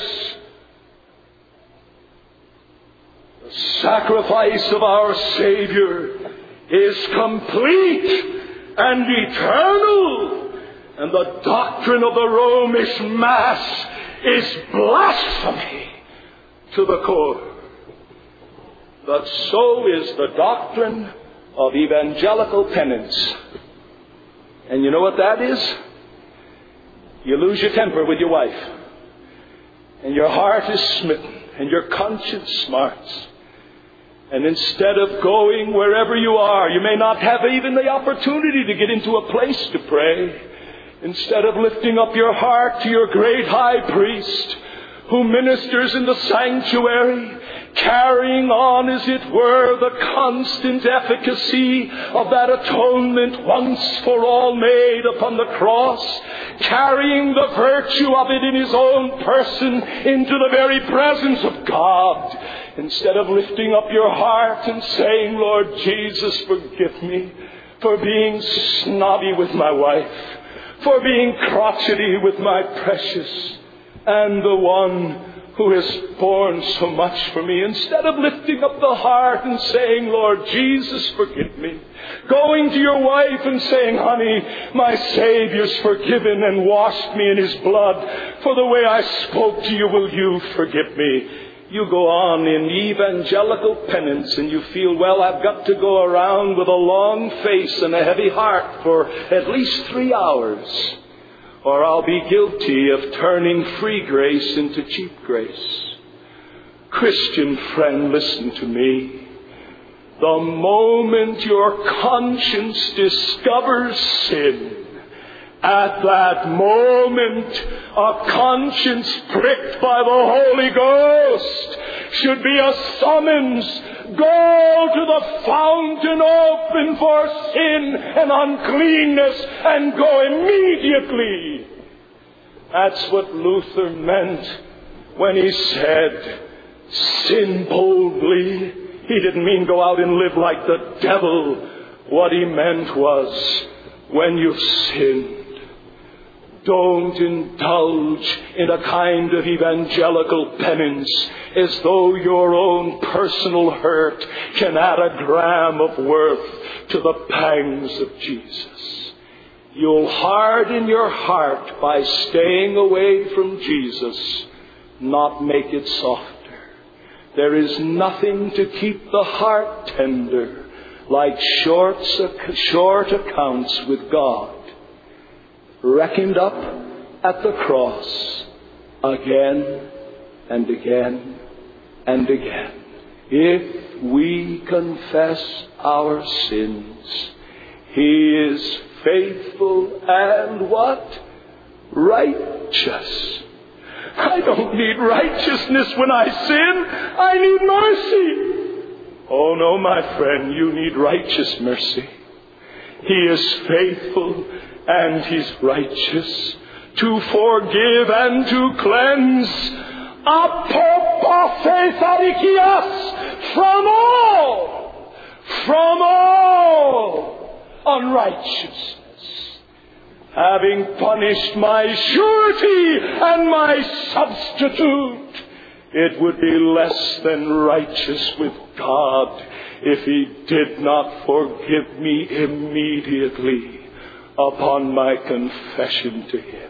The sacrifice of our Savior is complete and eternal, and the doctrine of the Romish Mass is blasphemy to the core. But so is the doctrine of evangelical penance. And you know what that is? You lose your temper with your wife, and your heart is smitten, and your conscience smarts. And instead of going wherever you are, you may not have even the opportunity to get into a place to pray. Instead of lifting up your heart to your great high priest, who ministers in the sanctuary, carrying on, as it were, the constant efficacy of that atonement once for all made upon the cross, carrying the virtue of it in his own person into the very presence of God, instead of lifting up your heart and saying, Lord Jesus, forgive me for being snobby with my wife, for being crotchety with my precious, and the one who has borne so much for me, instead of lifting up the heart and saying, Lord Jesus, forgive me, going to your wife and saying, honey, my Savior's forgiven and washed me in his blood, for the way I spoke to you, will you forgive me? You go on in evangelical penance, and you feel, well, I've got to go around with a long face and a heavy heart for at least three hours. Or I'll be guilty of turning free grace into cheap grace. Christian friend, listen to me. The moment your conscience discovers sin, at that moment a conscience pricked by the Holy Ghost should be a summons. Go to the fountain open for sin and uncleanness, and go immediately. That's what Luther meant when he said, sin boldly. He didn't mean go out and live like the devil. What he meant was, when you've sinned, don't indulge in a kind of evangelical penance as though your own personal hurt can add a gram of worth to the pangs of Jesus. You'll harden your heart by staying away from Jesus, not make it softer. There is nothing to keep the heart tender like short, short accounts with God, reckoned up at the cross again and again and again. If we confess our sins, He is faithful and what? Righteous. I don't need righteousness when I sin. I need mercy. Oh no, my friend, you need righteous mercy. He is faithful and He's righteous to forgive and to cleanse from all, from all unrighteousness. Having punished my surety and my substitute, it would be less than righteous with God if He did not forgive me immediately upon my confession to Him.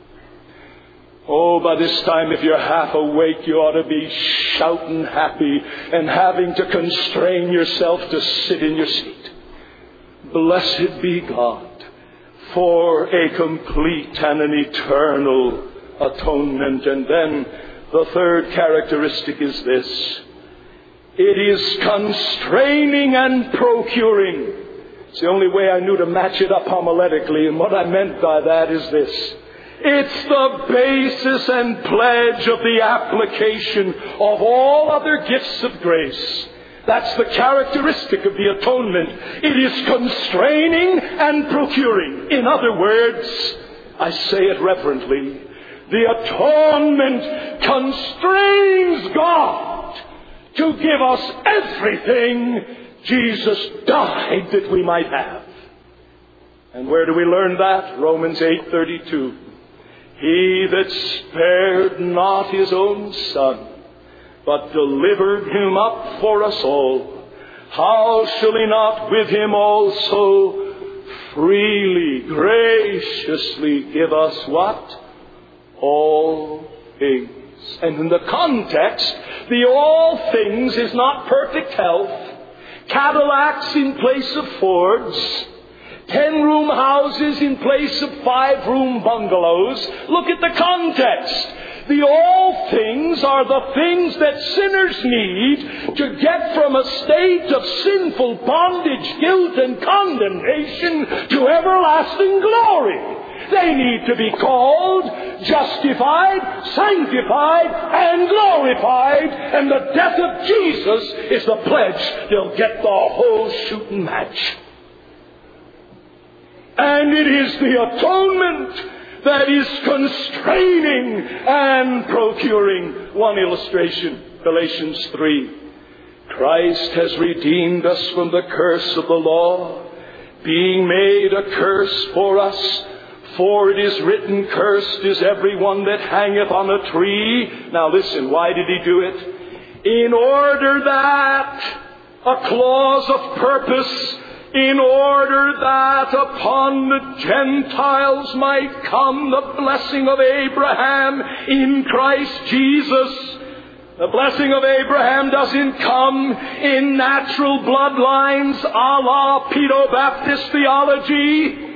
Oh, by this time, if you're half awake, you ought to be shouting happy and having to constrain yourself to sit in your seat. Blessed be God for a complete and an eternal atonement. And then the third characteristic is this. It is constraining and procuring. It's the only way I knew to match it up homiletically, and what I meant by that is this. It's the basis and pledge of the application of all other gifts of grace. That's the characteristic of the atonement. It is constraining and procuring. In other words, I say it reverently, the atonement constrains God to give us everything Jesus died that we might have. And where do we learn that? Romans eight thirty-two. He that spared not His own Son, but delivered Him up for us all, how shall He not with Him also freely, graciously give us what? All things. And in the context, the all things is not perfect health, Cadillacs in place of Fords, ten-room houses in place of five-room bungalows. Look at the context. The all things are the things that sinners need to get from a state of sinful bondage, guilt, and condemnation to everlasting glory. They need to be called, justified, sanctified, and glorified. And the death of Jesus is the pledge they'll get the whole shooting match. And it is the atonement that is constraining and procuring. One illustration, Galatians three. Christ has redeemed us from the curse of the law, being made a curse for us. For it is written, cursed is everyone that hangeth on a tree. Now listen, why did He do it? In order that, a clause of purpose, in order that upon the Gentiles might come the blessing of Abraham in Christ Jesus. The blessing of Abraham doesn't come in natural bloodlines a la Pedo-Baptist theology.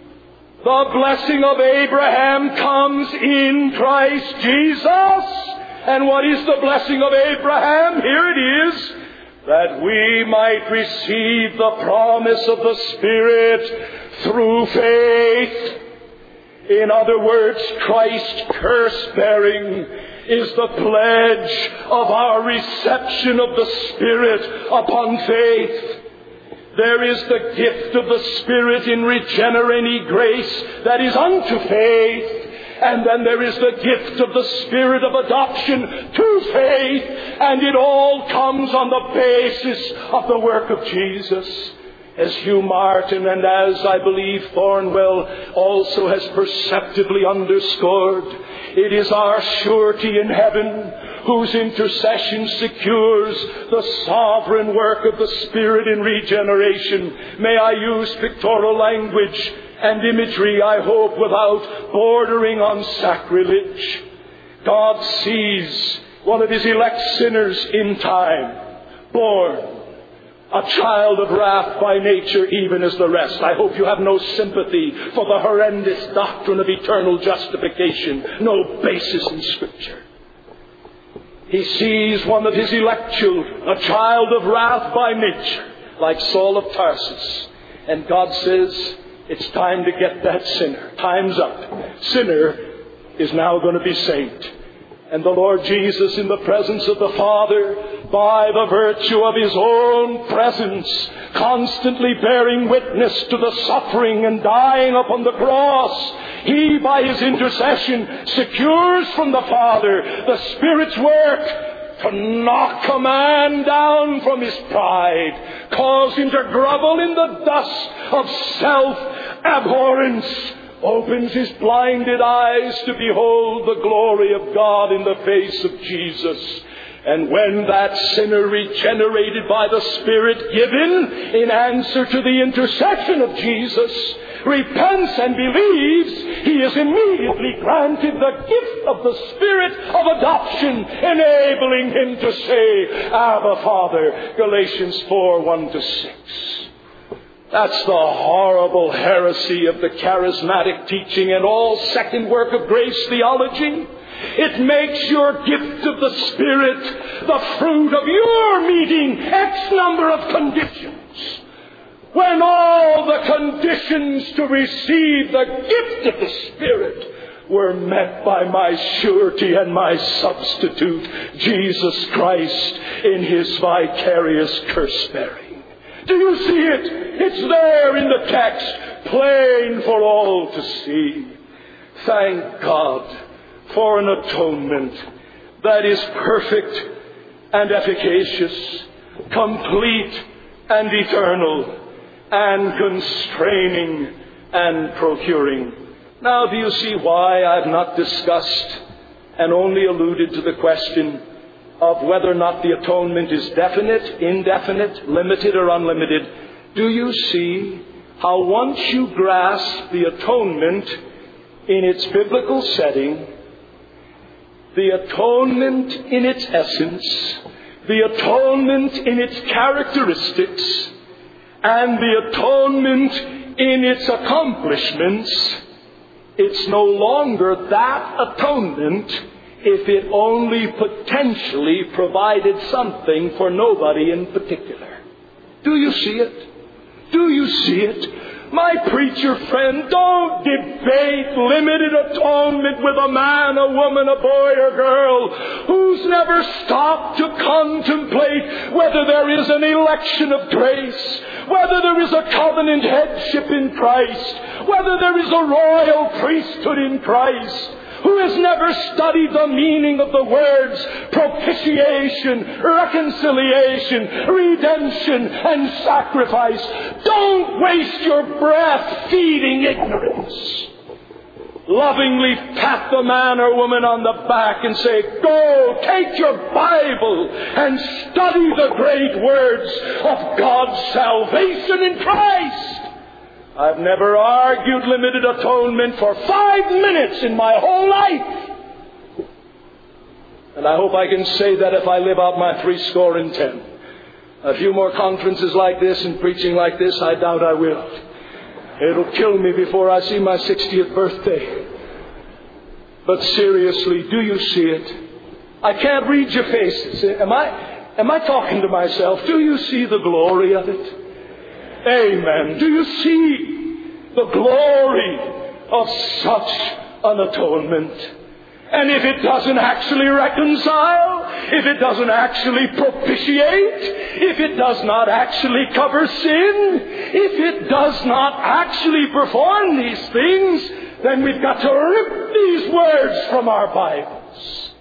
The blessing of Abraham comes in Christ Jesus. And what is the blessing of Abraham? Here it is. That we might receive the promise of the Spirit through faith. In other words, Christ's curse-bearing is the pledge of our reception of the Spirit upon faith. There is the gift of the Spirit in regenerating grace that is unto faith. And then there is the gift of the Spirit of adoption to faith. And it all comes on the basis of the work of Jesus. As Hugh Martin and as I believe Thornwell also has perceptively underscored, it is our surety in heaven whose intercession secures the sovereign work of the Spirit in regeneration. May I use pictorial language and imagery, I hope, without bordering on sacrilege. God sees one of His elect sinners in time, born, a child of wrath by nature, even as the rest. I hope you have no sympathy for the horrendous doctrine of eternal justification, no basis in Scripture. He sees one of His elect children, a child of wrath by nature, like Saul of Tarsus. And God says, It's time to get that sinner. Time's up. Sinner is now going to be saint. And the Lord Jesus, in the presence of the Father, by the virtue of His own presence, constantly bearing witness to the suffering and dying upon the cross, He, by His intercession, secures from the Father the Spirit's work to knock a man down from his pride, cause him to grovel in the dust of self-abhorrence, opens his blinded eyes to behold the glory of God in the face of Jesus. And when that sinner, regenerated by the Spirit given in answer to the intercession of Jesus, repents and believes, he is immediately granted the gift of the Spirit of adoption, enabling him to say, Abba, Father, Galatians four, one to six. That's the horrible heresy of the charismatic teaching and all second work of grace theology. It makes your gift of the Spirit the fruit of your meeting X number of conditions. When all the conditions to receive the gift of the Spirit were met by my surety and my substitute, Jesus Christ, in His vicarious curse-bearing. Do you see it? It's there in the text, plain for all to see. Thank God for an atonement that is perfect and efficacious, complete and eternal, and constraining and procuring. Now, do you see why I've not discussed and only alluded to the question of whether or not the atonement is definite, indefinite, limited, or unlimited? Do you see how once you grasp the atonement in its biblical setting, the atonement in its essence, the atonement in its characteristics, and the atonement in its accomplishments, it's no longer that atonement if it only potentially provided something for nobody in particular. Do you see it? Do you see it? My preacher friend, don't debate limited atonement with a man, a woman, a boy, or girl who's never stopped to contemplate whether there is an election of grace, whether there is a covenant headship in Christ, whether there is a royal priesthood in Christ, who has never studied the meaning of the words propitiation, reconciliation, redemption, and sacrifice. Don't waste your breath feeding ignorance. Lovingly pat the man or woman on the back and say, go, take your Bible and study the great words of God's salvation in Christ. I've never argued limited atonement for five minutes in my whole life. And I hope I can say that if I live out my three score and ten. A few more conferences like this and preaching like this, I doubt I will. It'll kill me before I see my sixtieth birthday. But seriously, do you see it? I can't read your faces. Am I, am I talking to myself? Do you see the glory of it? Amen. Do you see the glory of such an atonement? And if it doesn't actually reconcile, if it doesn't actually propitiate, if it does not actually cover sin, if it does not actually perform these things, then we've got to rip these words from our Bibles.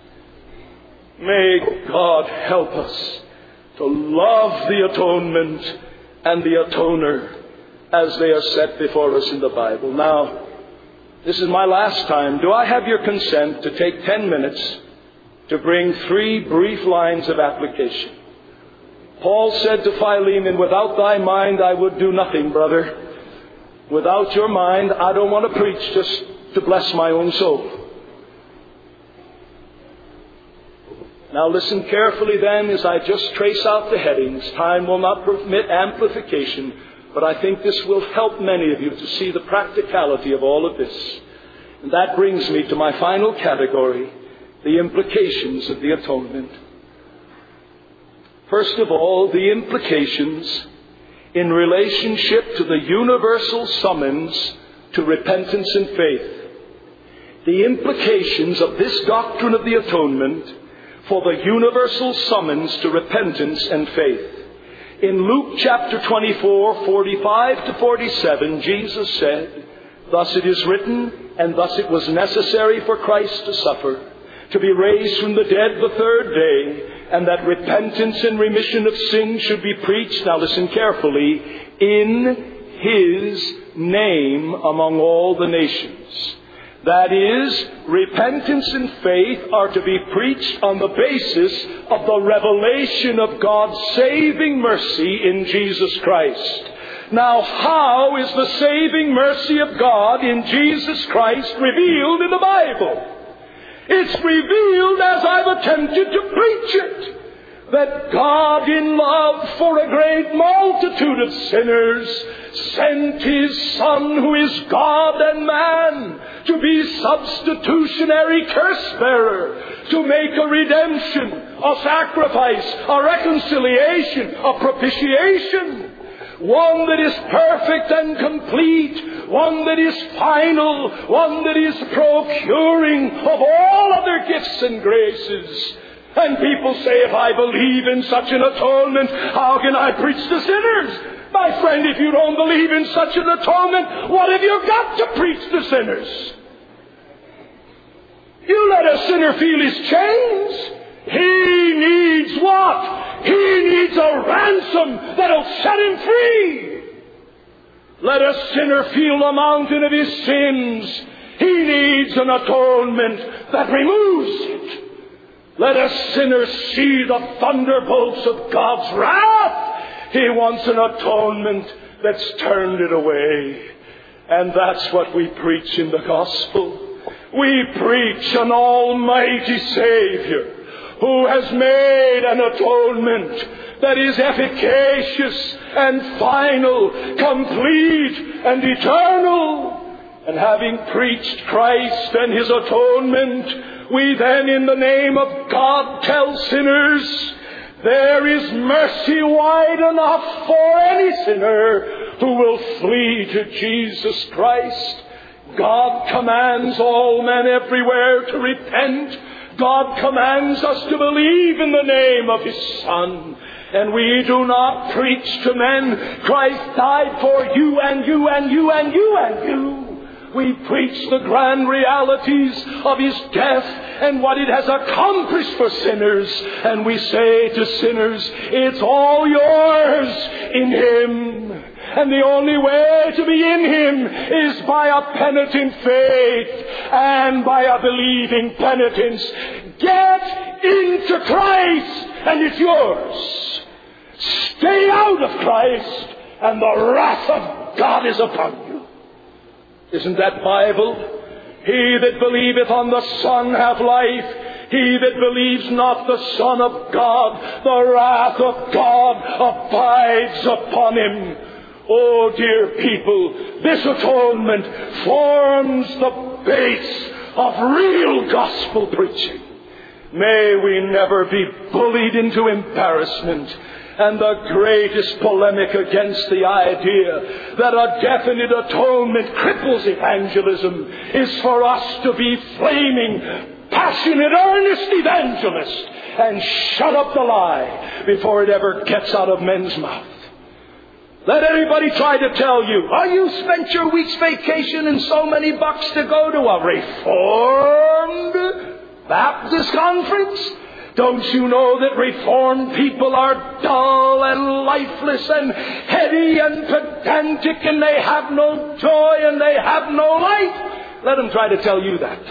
May God help us to love the atonement and the atoner as they are set before us in the Bible. Now, this is my last time. Do I have your consent to take ten minutes to bring three brief lines of application? Paul said to Philemon, without thy mind I would do nothing, brother. Without your mind, I don't want to preach just to bless my own soul. Now listen carefully then as I just trace out the headings. Time will not permit amplification, but I think this will help many of you to see the practicality of all of this. And that brings me to my final category, the implications of the atonement. First of all, the implications in relationship to the universal summons to repentance and faith. The implications of this doctrine of the atonement for the universal summons to repentance and faith. In Luke chapter twenty-four, forty-five to forty-seven, Jesus said, "Thus it is written, and thus it was necessary for Christ to suffer, to be raised from the dead the third day, and that repentance and remission of sin should be preached," now listen carefully, "in His name among all the nations." That is, repentance and faith are to be preached on the basis of the revelation of God's saving mercy in Jesus Christ. Now, how is the saving mercy of God in Jesus Christ revealed in the Bible? It's revealed as I've attempted to preach it. That God, in love for a great multitude of sinners, sent His Son, who is God and man, to be substitutionary curse-bearer, to make a redemption, a sacrifice, a reconciliation, a propitiation. One that is perfect and complete, one that is final, one that is procuring of all other gifts and graces. And people say, if I believe in such an atonement, how can I preach to sinners? My friend, if you don't believe in such an atonement, what have you got to preach to sinners? You let a sinner feel his chains. He needs what? He needs a ransom that'll set him free. Let a sinner feel the mountain of his sins. He needs an atonement that removes it. Let a sinner see the thunderbolts of God's wrath. He wants an atonement that's turned it away. And that's what we preach in the gospel. We preach an almighty Savior who has made an atonement that is efficacious and final, complete and eternal. And having preached Christ and His atonement, we then in the name of God tell sinners, there is mercy wide enough for any sinner who will flee to Jesus Christ. God commands all men everywhere to repent. God commands us to believe in the name of His Son. And we do not preach to men, Christ died for you and you and you and you and you. We preach the grand realities of His death and what it has accomplished for sinners. And we say to sinners, it's all yours in Him. And the only way to be in Him is by a penitent faith and by a believing penitence. Get into Christ and it's yours. Stay out of Christ and the wrath of God is upon you. Isn't that Bible? He that believeth on the Son hath life. He that believes not the Son of God, the wrath of God abides upon him. Oh, dear people, this atonement forms the base of real gospel preaching. May we never be bullied into embarrassment. And the greatest polemic against the idea that a definite atonement cripples evangelism is for us to be flaming, passionate, earnest evangelists and shut up the lie before it ever gets out of men's mouth. Let anybody try to tell you, oh, you spent your week's vacation and so many bucks to go to a Reformed Baptist conference? Don't you know that Reformed people are dull and lifeless and heady and pedantic and they have no joy and they have no light? Let them try to tell you that.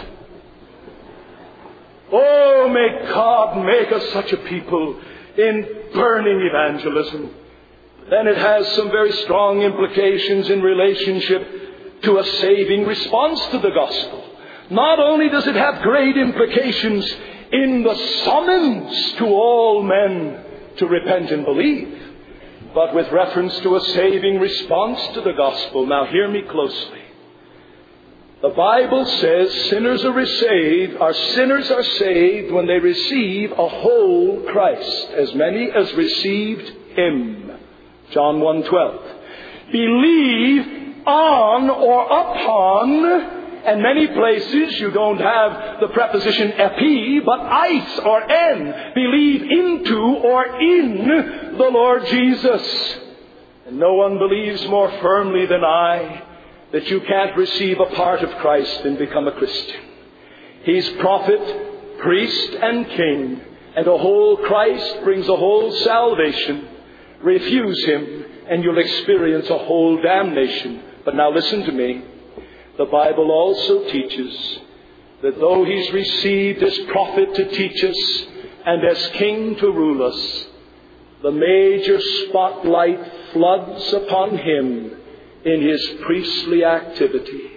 Oh, may God make us such a people in burning evangelism. Then it has some very strong implications in relationship to a saving response to the gospel. Not only does it have great implications in the summons to all men to repent and believe, but with reference to a saving response to the gospel. Now hear me closely. The Bible says sinners are saved, our sinners are saved when they receive a whole Christ, as many as received Him. John one twelve. Believe on or upon. And many places you don't have the preposition epi, but eis or en. Believe into or in the Lord Jesus. And no one believes more firmly than I that you can't receive a part of Christ and become a Christian. He's prophet, priest, and king. And a whole Christ brings a whole salvation. Refuse him and you'll experience a whole damnation. But now listen to me. The Bible also teaches that though he's received as prophet to teach us and as king to rule us, the major spotlight floods upon him in his priestly activity.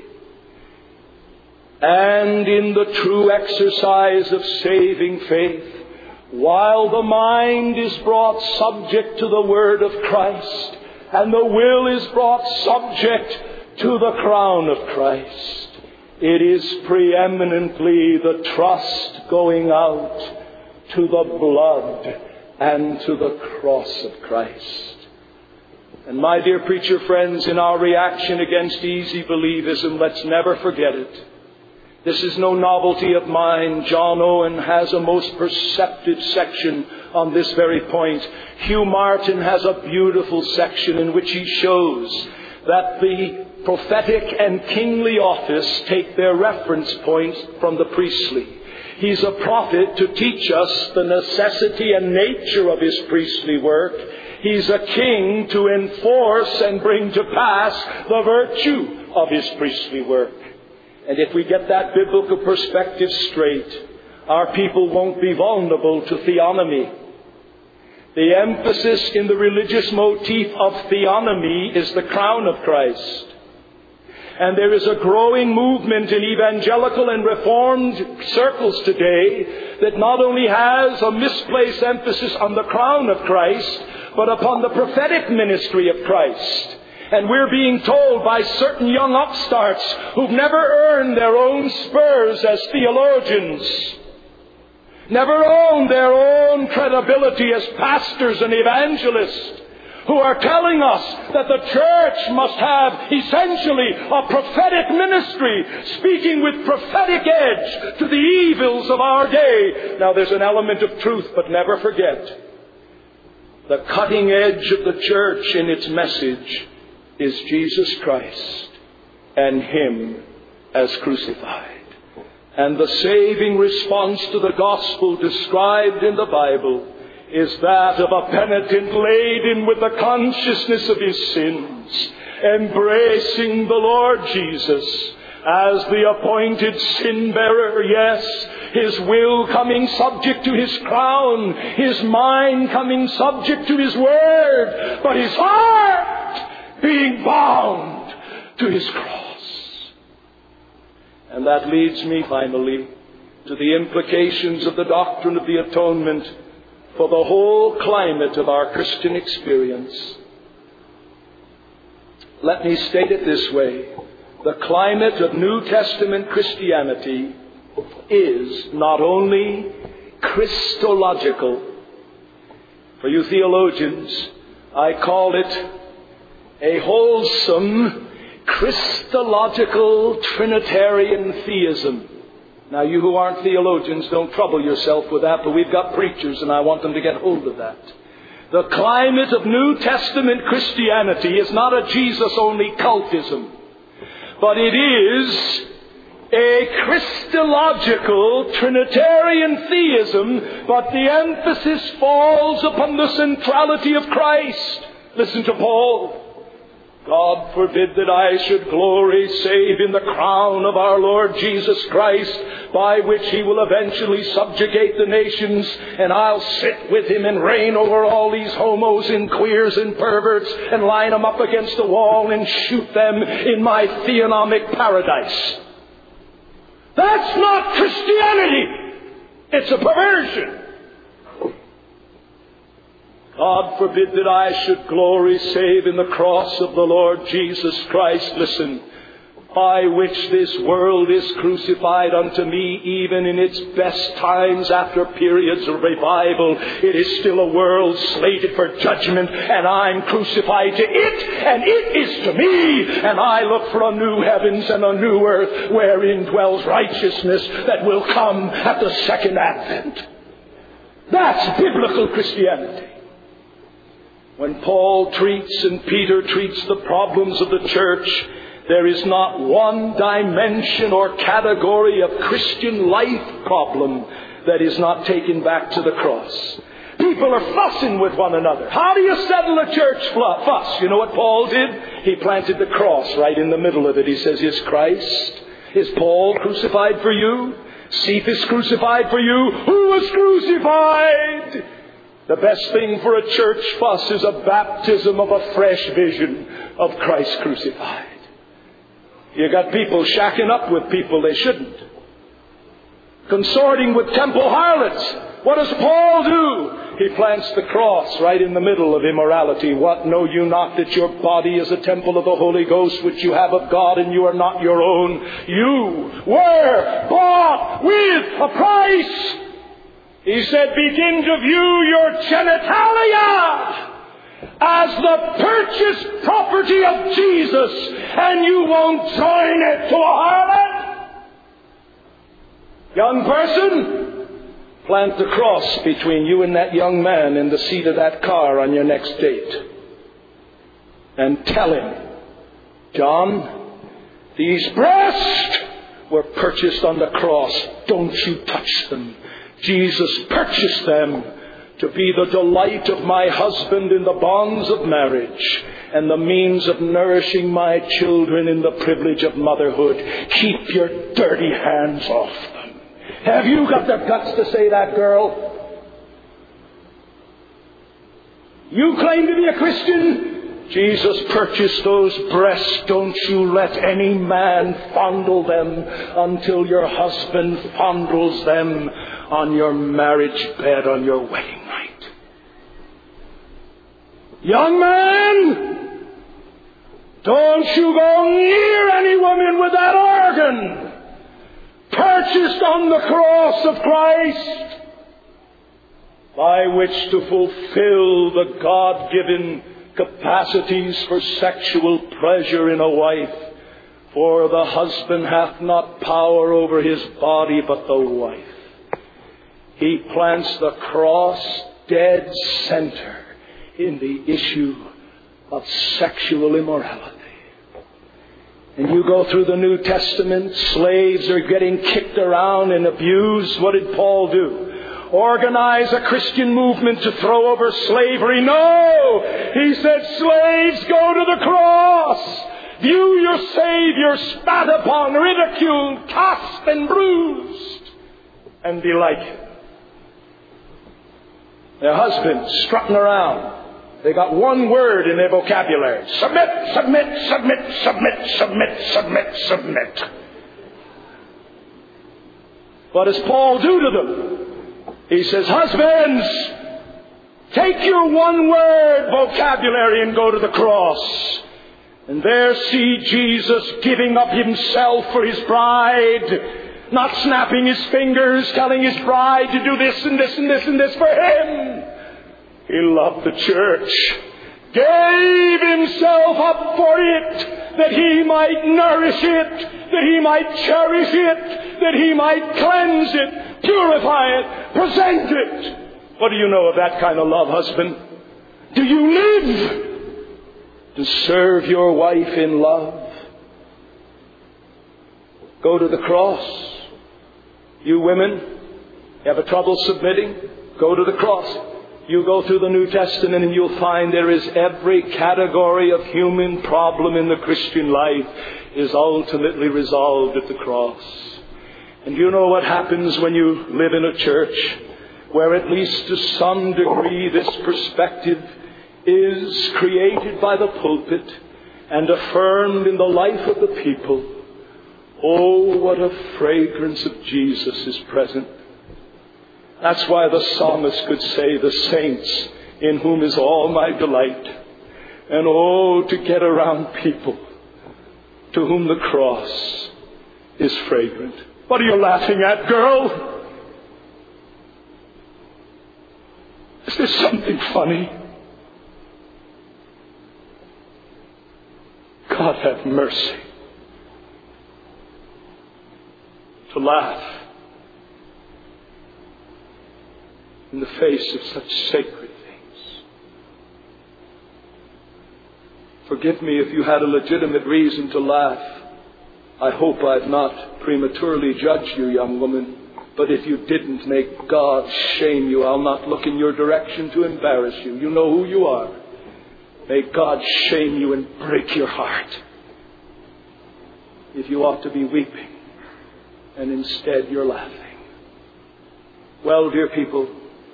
And in the true exercise of saving faith, while the mind is brought subject to the word of Christ, and the will is brought subject to the crown of Christ, it is preeminently the trust going out to the blood and to the cross of Christ. And my dear preacher friends, in our reaction against easy believism, let's never forget it. This is no novelty of mine. John Owen has a most perceptive section on this very point. Hugh Martin has a beautiful section in which he shows that the prophetic and kingly office take their reference point from the priestly. He's a prophet to teach us the necessity and nature of his priestly work. He's a king to enforce and bring to pass the virtue of his priestly work. And if we get that biblical perspective straight, our people won't be vulnerable to theonomy. The emphasis in the religious motif of theonomy is the crown of Christ. And there is a growing movement in evangelical and reformed circles today that not only has a misplaced emphasis on the crown of Christ, but upon the prophetic ministry of Christ. And we're being told by certain young upstarts who've never earned their own spurs as theologians, never owned their own credibility as pastors and evangelists, who are telling us that the church must have essentially a prophetic ministry, speaking with prophetic edge to the evils of our day. Now there's an element of truth, but never forget, the cutting edge of the church in its message is Jesus Christ and Him as crucified. And the saving response to the gospel described in the Bible is that of a penitent laden with the consciousness of his sins, embracing the Lord Jesus as the appointed sin bearer. Yes, his will coming subject to his crown, his mind coming subject to his word, but his heart being bound to his cross. And that leads me finally to the implications of the doctrine of the atonement for the whole climate of our Christian experience. Let me state it this way. The climate of New Testament Christianity is not only Christological. For you theologians, I call it a wholesome Christological Trinitarian theism. Now, you who aren't theologians, don't trouble yourself with that, but we've got preachers and I want them to get hold of that. The climate of New Testament Christianity is not a Jesus-only cultism, but it is a Christological Trinitarian theism, but the emphasis falls upon the centrality of Christ. Listen to Paul. God forbid that I should glory save in the crown of our Lord Jesus Christ, by which He will eventually subjugate the nations, and I'll sit with Him and reign over all these homos and queers and perverts and line them up against the wall and shoot them in my theonomic paradise. That's not Christianity. It's a perversion. God forbid that I should glory save in the cross of the Lord Jesus Christ. Listen, by which this world is crucified unto me, even in its best times after periods of revival, it is still a world slated for judgment, and I'm crucified to it, and it is to me, and I look for a new heavens and a new earth wherein dwells righteousness that will come at the second advent. That's biblical Christianity. When Paul treats and Peter treats the problems of the church, there is not one dimension or category of Christian life problem that is not taken back to the cross. People are fussing with one another. How do you settle a church fuss? You know what Paul did? He planted the cross right in the middle of it. He says, is Christ, is Paul crucified for you? Cephas crucified for you? Who was crucified? The best thing for a church fuss is a baptism of a fresh vision of Christ crucified. You got people shacking up with people they shouldn't. Consorting with temple harlots. What does Paul do? He plants the cross right in the middle of immorality. What, know you not that your body is a temple of the Holy Ghost, which you have of God, and you are not your own? You were bought with a price. He said, begin to view your genitalia as the purchased property of Jesus, and you won't join it to a harlot. Young person, plant the cross between you and that young man in the seat of that car on your next date. And tell him, John, these breasts were purchased on the cross. Don't you touch them. Jesus purchased them to be the delight of my husband in the bonds of marriage and the means of nourishing my children in the privilege of motherhood. Keep your dirty hands off them. Have you got the guts to say that, girl? You claim to be a Christian? Jesus purchased those breasts. Don't you let any man fondle them until your husband fondles them on your marriage bed on your wedding night. Young man, don't you go near any woman with that organ purchased on the cross of Christ, by which to fulfill the God-given capacities for sexual pleasure in a wife. For the husband hath not power over his body, but the wife. He plants the cross dead center in the issue of sexual immorality. And you go through the New Testament, slaves are getting kicked around and abused. What did Paul do? Organize a Christian movement to throw over slavery? No! He said, slaves, go to the cross. View your Savior spat upon, ridiculed, cast and bruised, and be like him. Their husbands strutting around. They got one word in their vocabulary. Submit, submit, submit, submit, submit, submit, submit. What does Paul do to them? He says, husbands, take your one word vocabulary and go to the cross. And there see Jesus giving up himself for his bride. Not snapping his fingers, telling his bride to do this and this and this and this for him. He loved the church, gave himself up for it, that he might nourish it, that he might cherish it, that he might cleanse it, purify it, present it. What do you know of that kind of love, husband? Do you live to serve your wife in love? Go to the cross. You women, you have a trouble submitting? Go to the cross. You go through the New Testament and you'll find there is every category of human problem in the Christian life is ultimately resolved at the cross. And you know what happens when you live in a church where at least to some degree this perspective is created by the pulpit and affirmed in the life of the people. Oh, what a fragrance of Jesus is present. That's why the psalmist could say, the saints in whom is all my delight. And oh, to get around people to whom the cross is fragrant. What are you laughing at, girl? Is there something funny? God have mercy. To laugh in the face of such sacred things. Forgive me if you had a legitimate reason to laugh. I hope I've not prematurely judged you, young woman. But if you didn't, may God shame you. I'll not look in your direction to embarrass you. You know who you are. May God shame you and break your heart. If you ought to be weeping, and instead you're laughing. Well, dear people,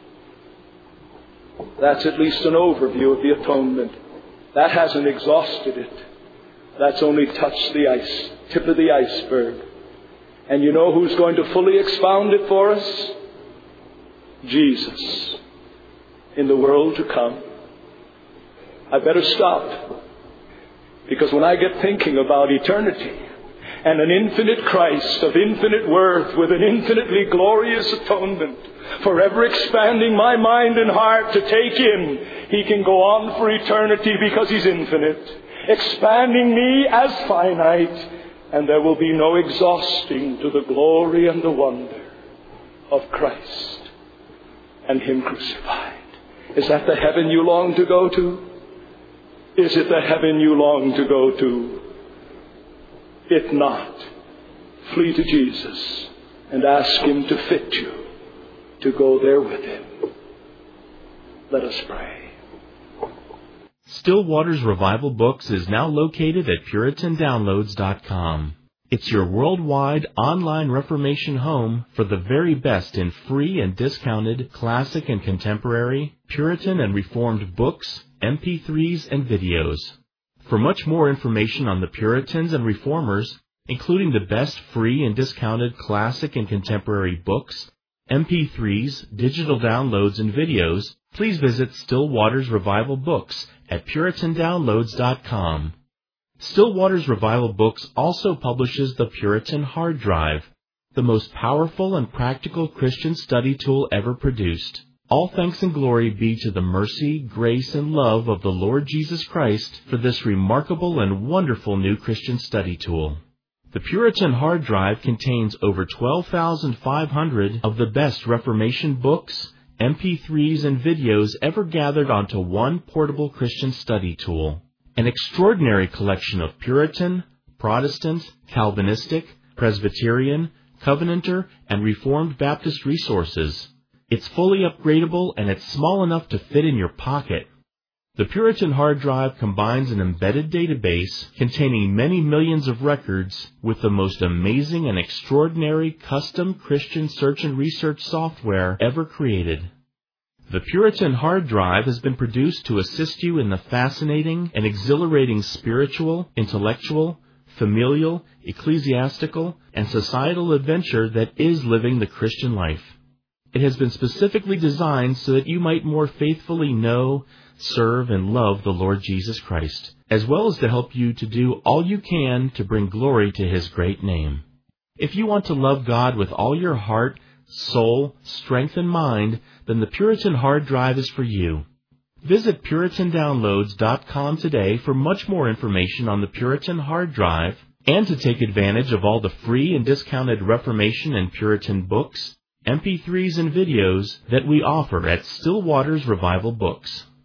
that's at least an overview of the atonement. That hasn't exhausted it. That's only touched the ice, tip of the iceberg. And you know who's going to fully expound it for us? Jesus, in the world to come. I better stop, because when I get thinking about eternity and an infinite Christ of infinite worth with an infinitely glorious atonement, forever expanding my mind and heart to take in, He can go on for eternity because He's infinite, expanding me as finite, and there will be no exhausting to the glory and the wonder of Christ and Him crucified. Is that the heaven you long to go to? Is it the heaven you long to go to? If not, flee to Jesus and ask Him to fit you to go there with Him. Let us pray. Still Waters Revival Books is now located at Puritan Downloads dot com. It's your worldwide online Reformation home for the very best in free and discounted classic and contemporary, Puritan and Reformed books, M P threes, and videos. For much more information on the Puritans and Reformers, including the best free and discounted classic and contemporary books, M P threes, digital downloads, and videos, please visit Still Waters Revival Books at Puritan Downloads dot com. Still Waters Revival Books also publishes the Puritan Hard Drive, the most powerful and practical Christian study tool ever produced. All thanks and glory be to the mercy, grace, and love of the Lord Jesus Christ for this remarkable and wonderful new Christian study tool. The Puritan Hard Drive contains over twelve thousand five hundred of the best Reformation books, M P threes, and videos ever gathered onto one portable Christian study tool. An extraordinary collection of Puritan, Protestant, Calvinistic, Presbyterian, Covenanter, and Reformed Baptist resources. It's fully upgradable and it's small enough to fit in your pocket. The Puritan Hard Drive combines an embedded database containing many millions of records with the most amazing and extraordinary custom Christian search and research software ever created. The Puritan Hard Drive has been produced to assist you in the fascinating and exhilarating spiritual, intellectual, familial, ecclesiastical, and societal adventure that is living the Christian life. It has been specifically designed so that you might more faithfully know, serve, and love the Lord Jesus Christ, as well as to help you to do all you can to bring glory to His great name. If you want to love God with all your heart, soul, strength, and mind, then the Puritan Hard Drive is for you. Visit Puritan Downloads dot com today for much more information on the Puritan Hard Drive and to take advantage of all the free and discounted Reformation and Puritan books, M P threes, and videos that we offer at Still Waters Revival Books.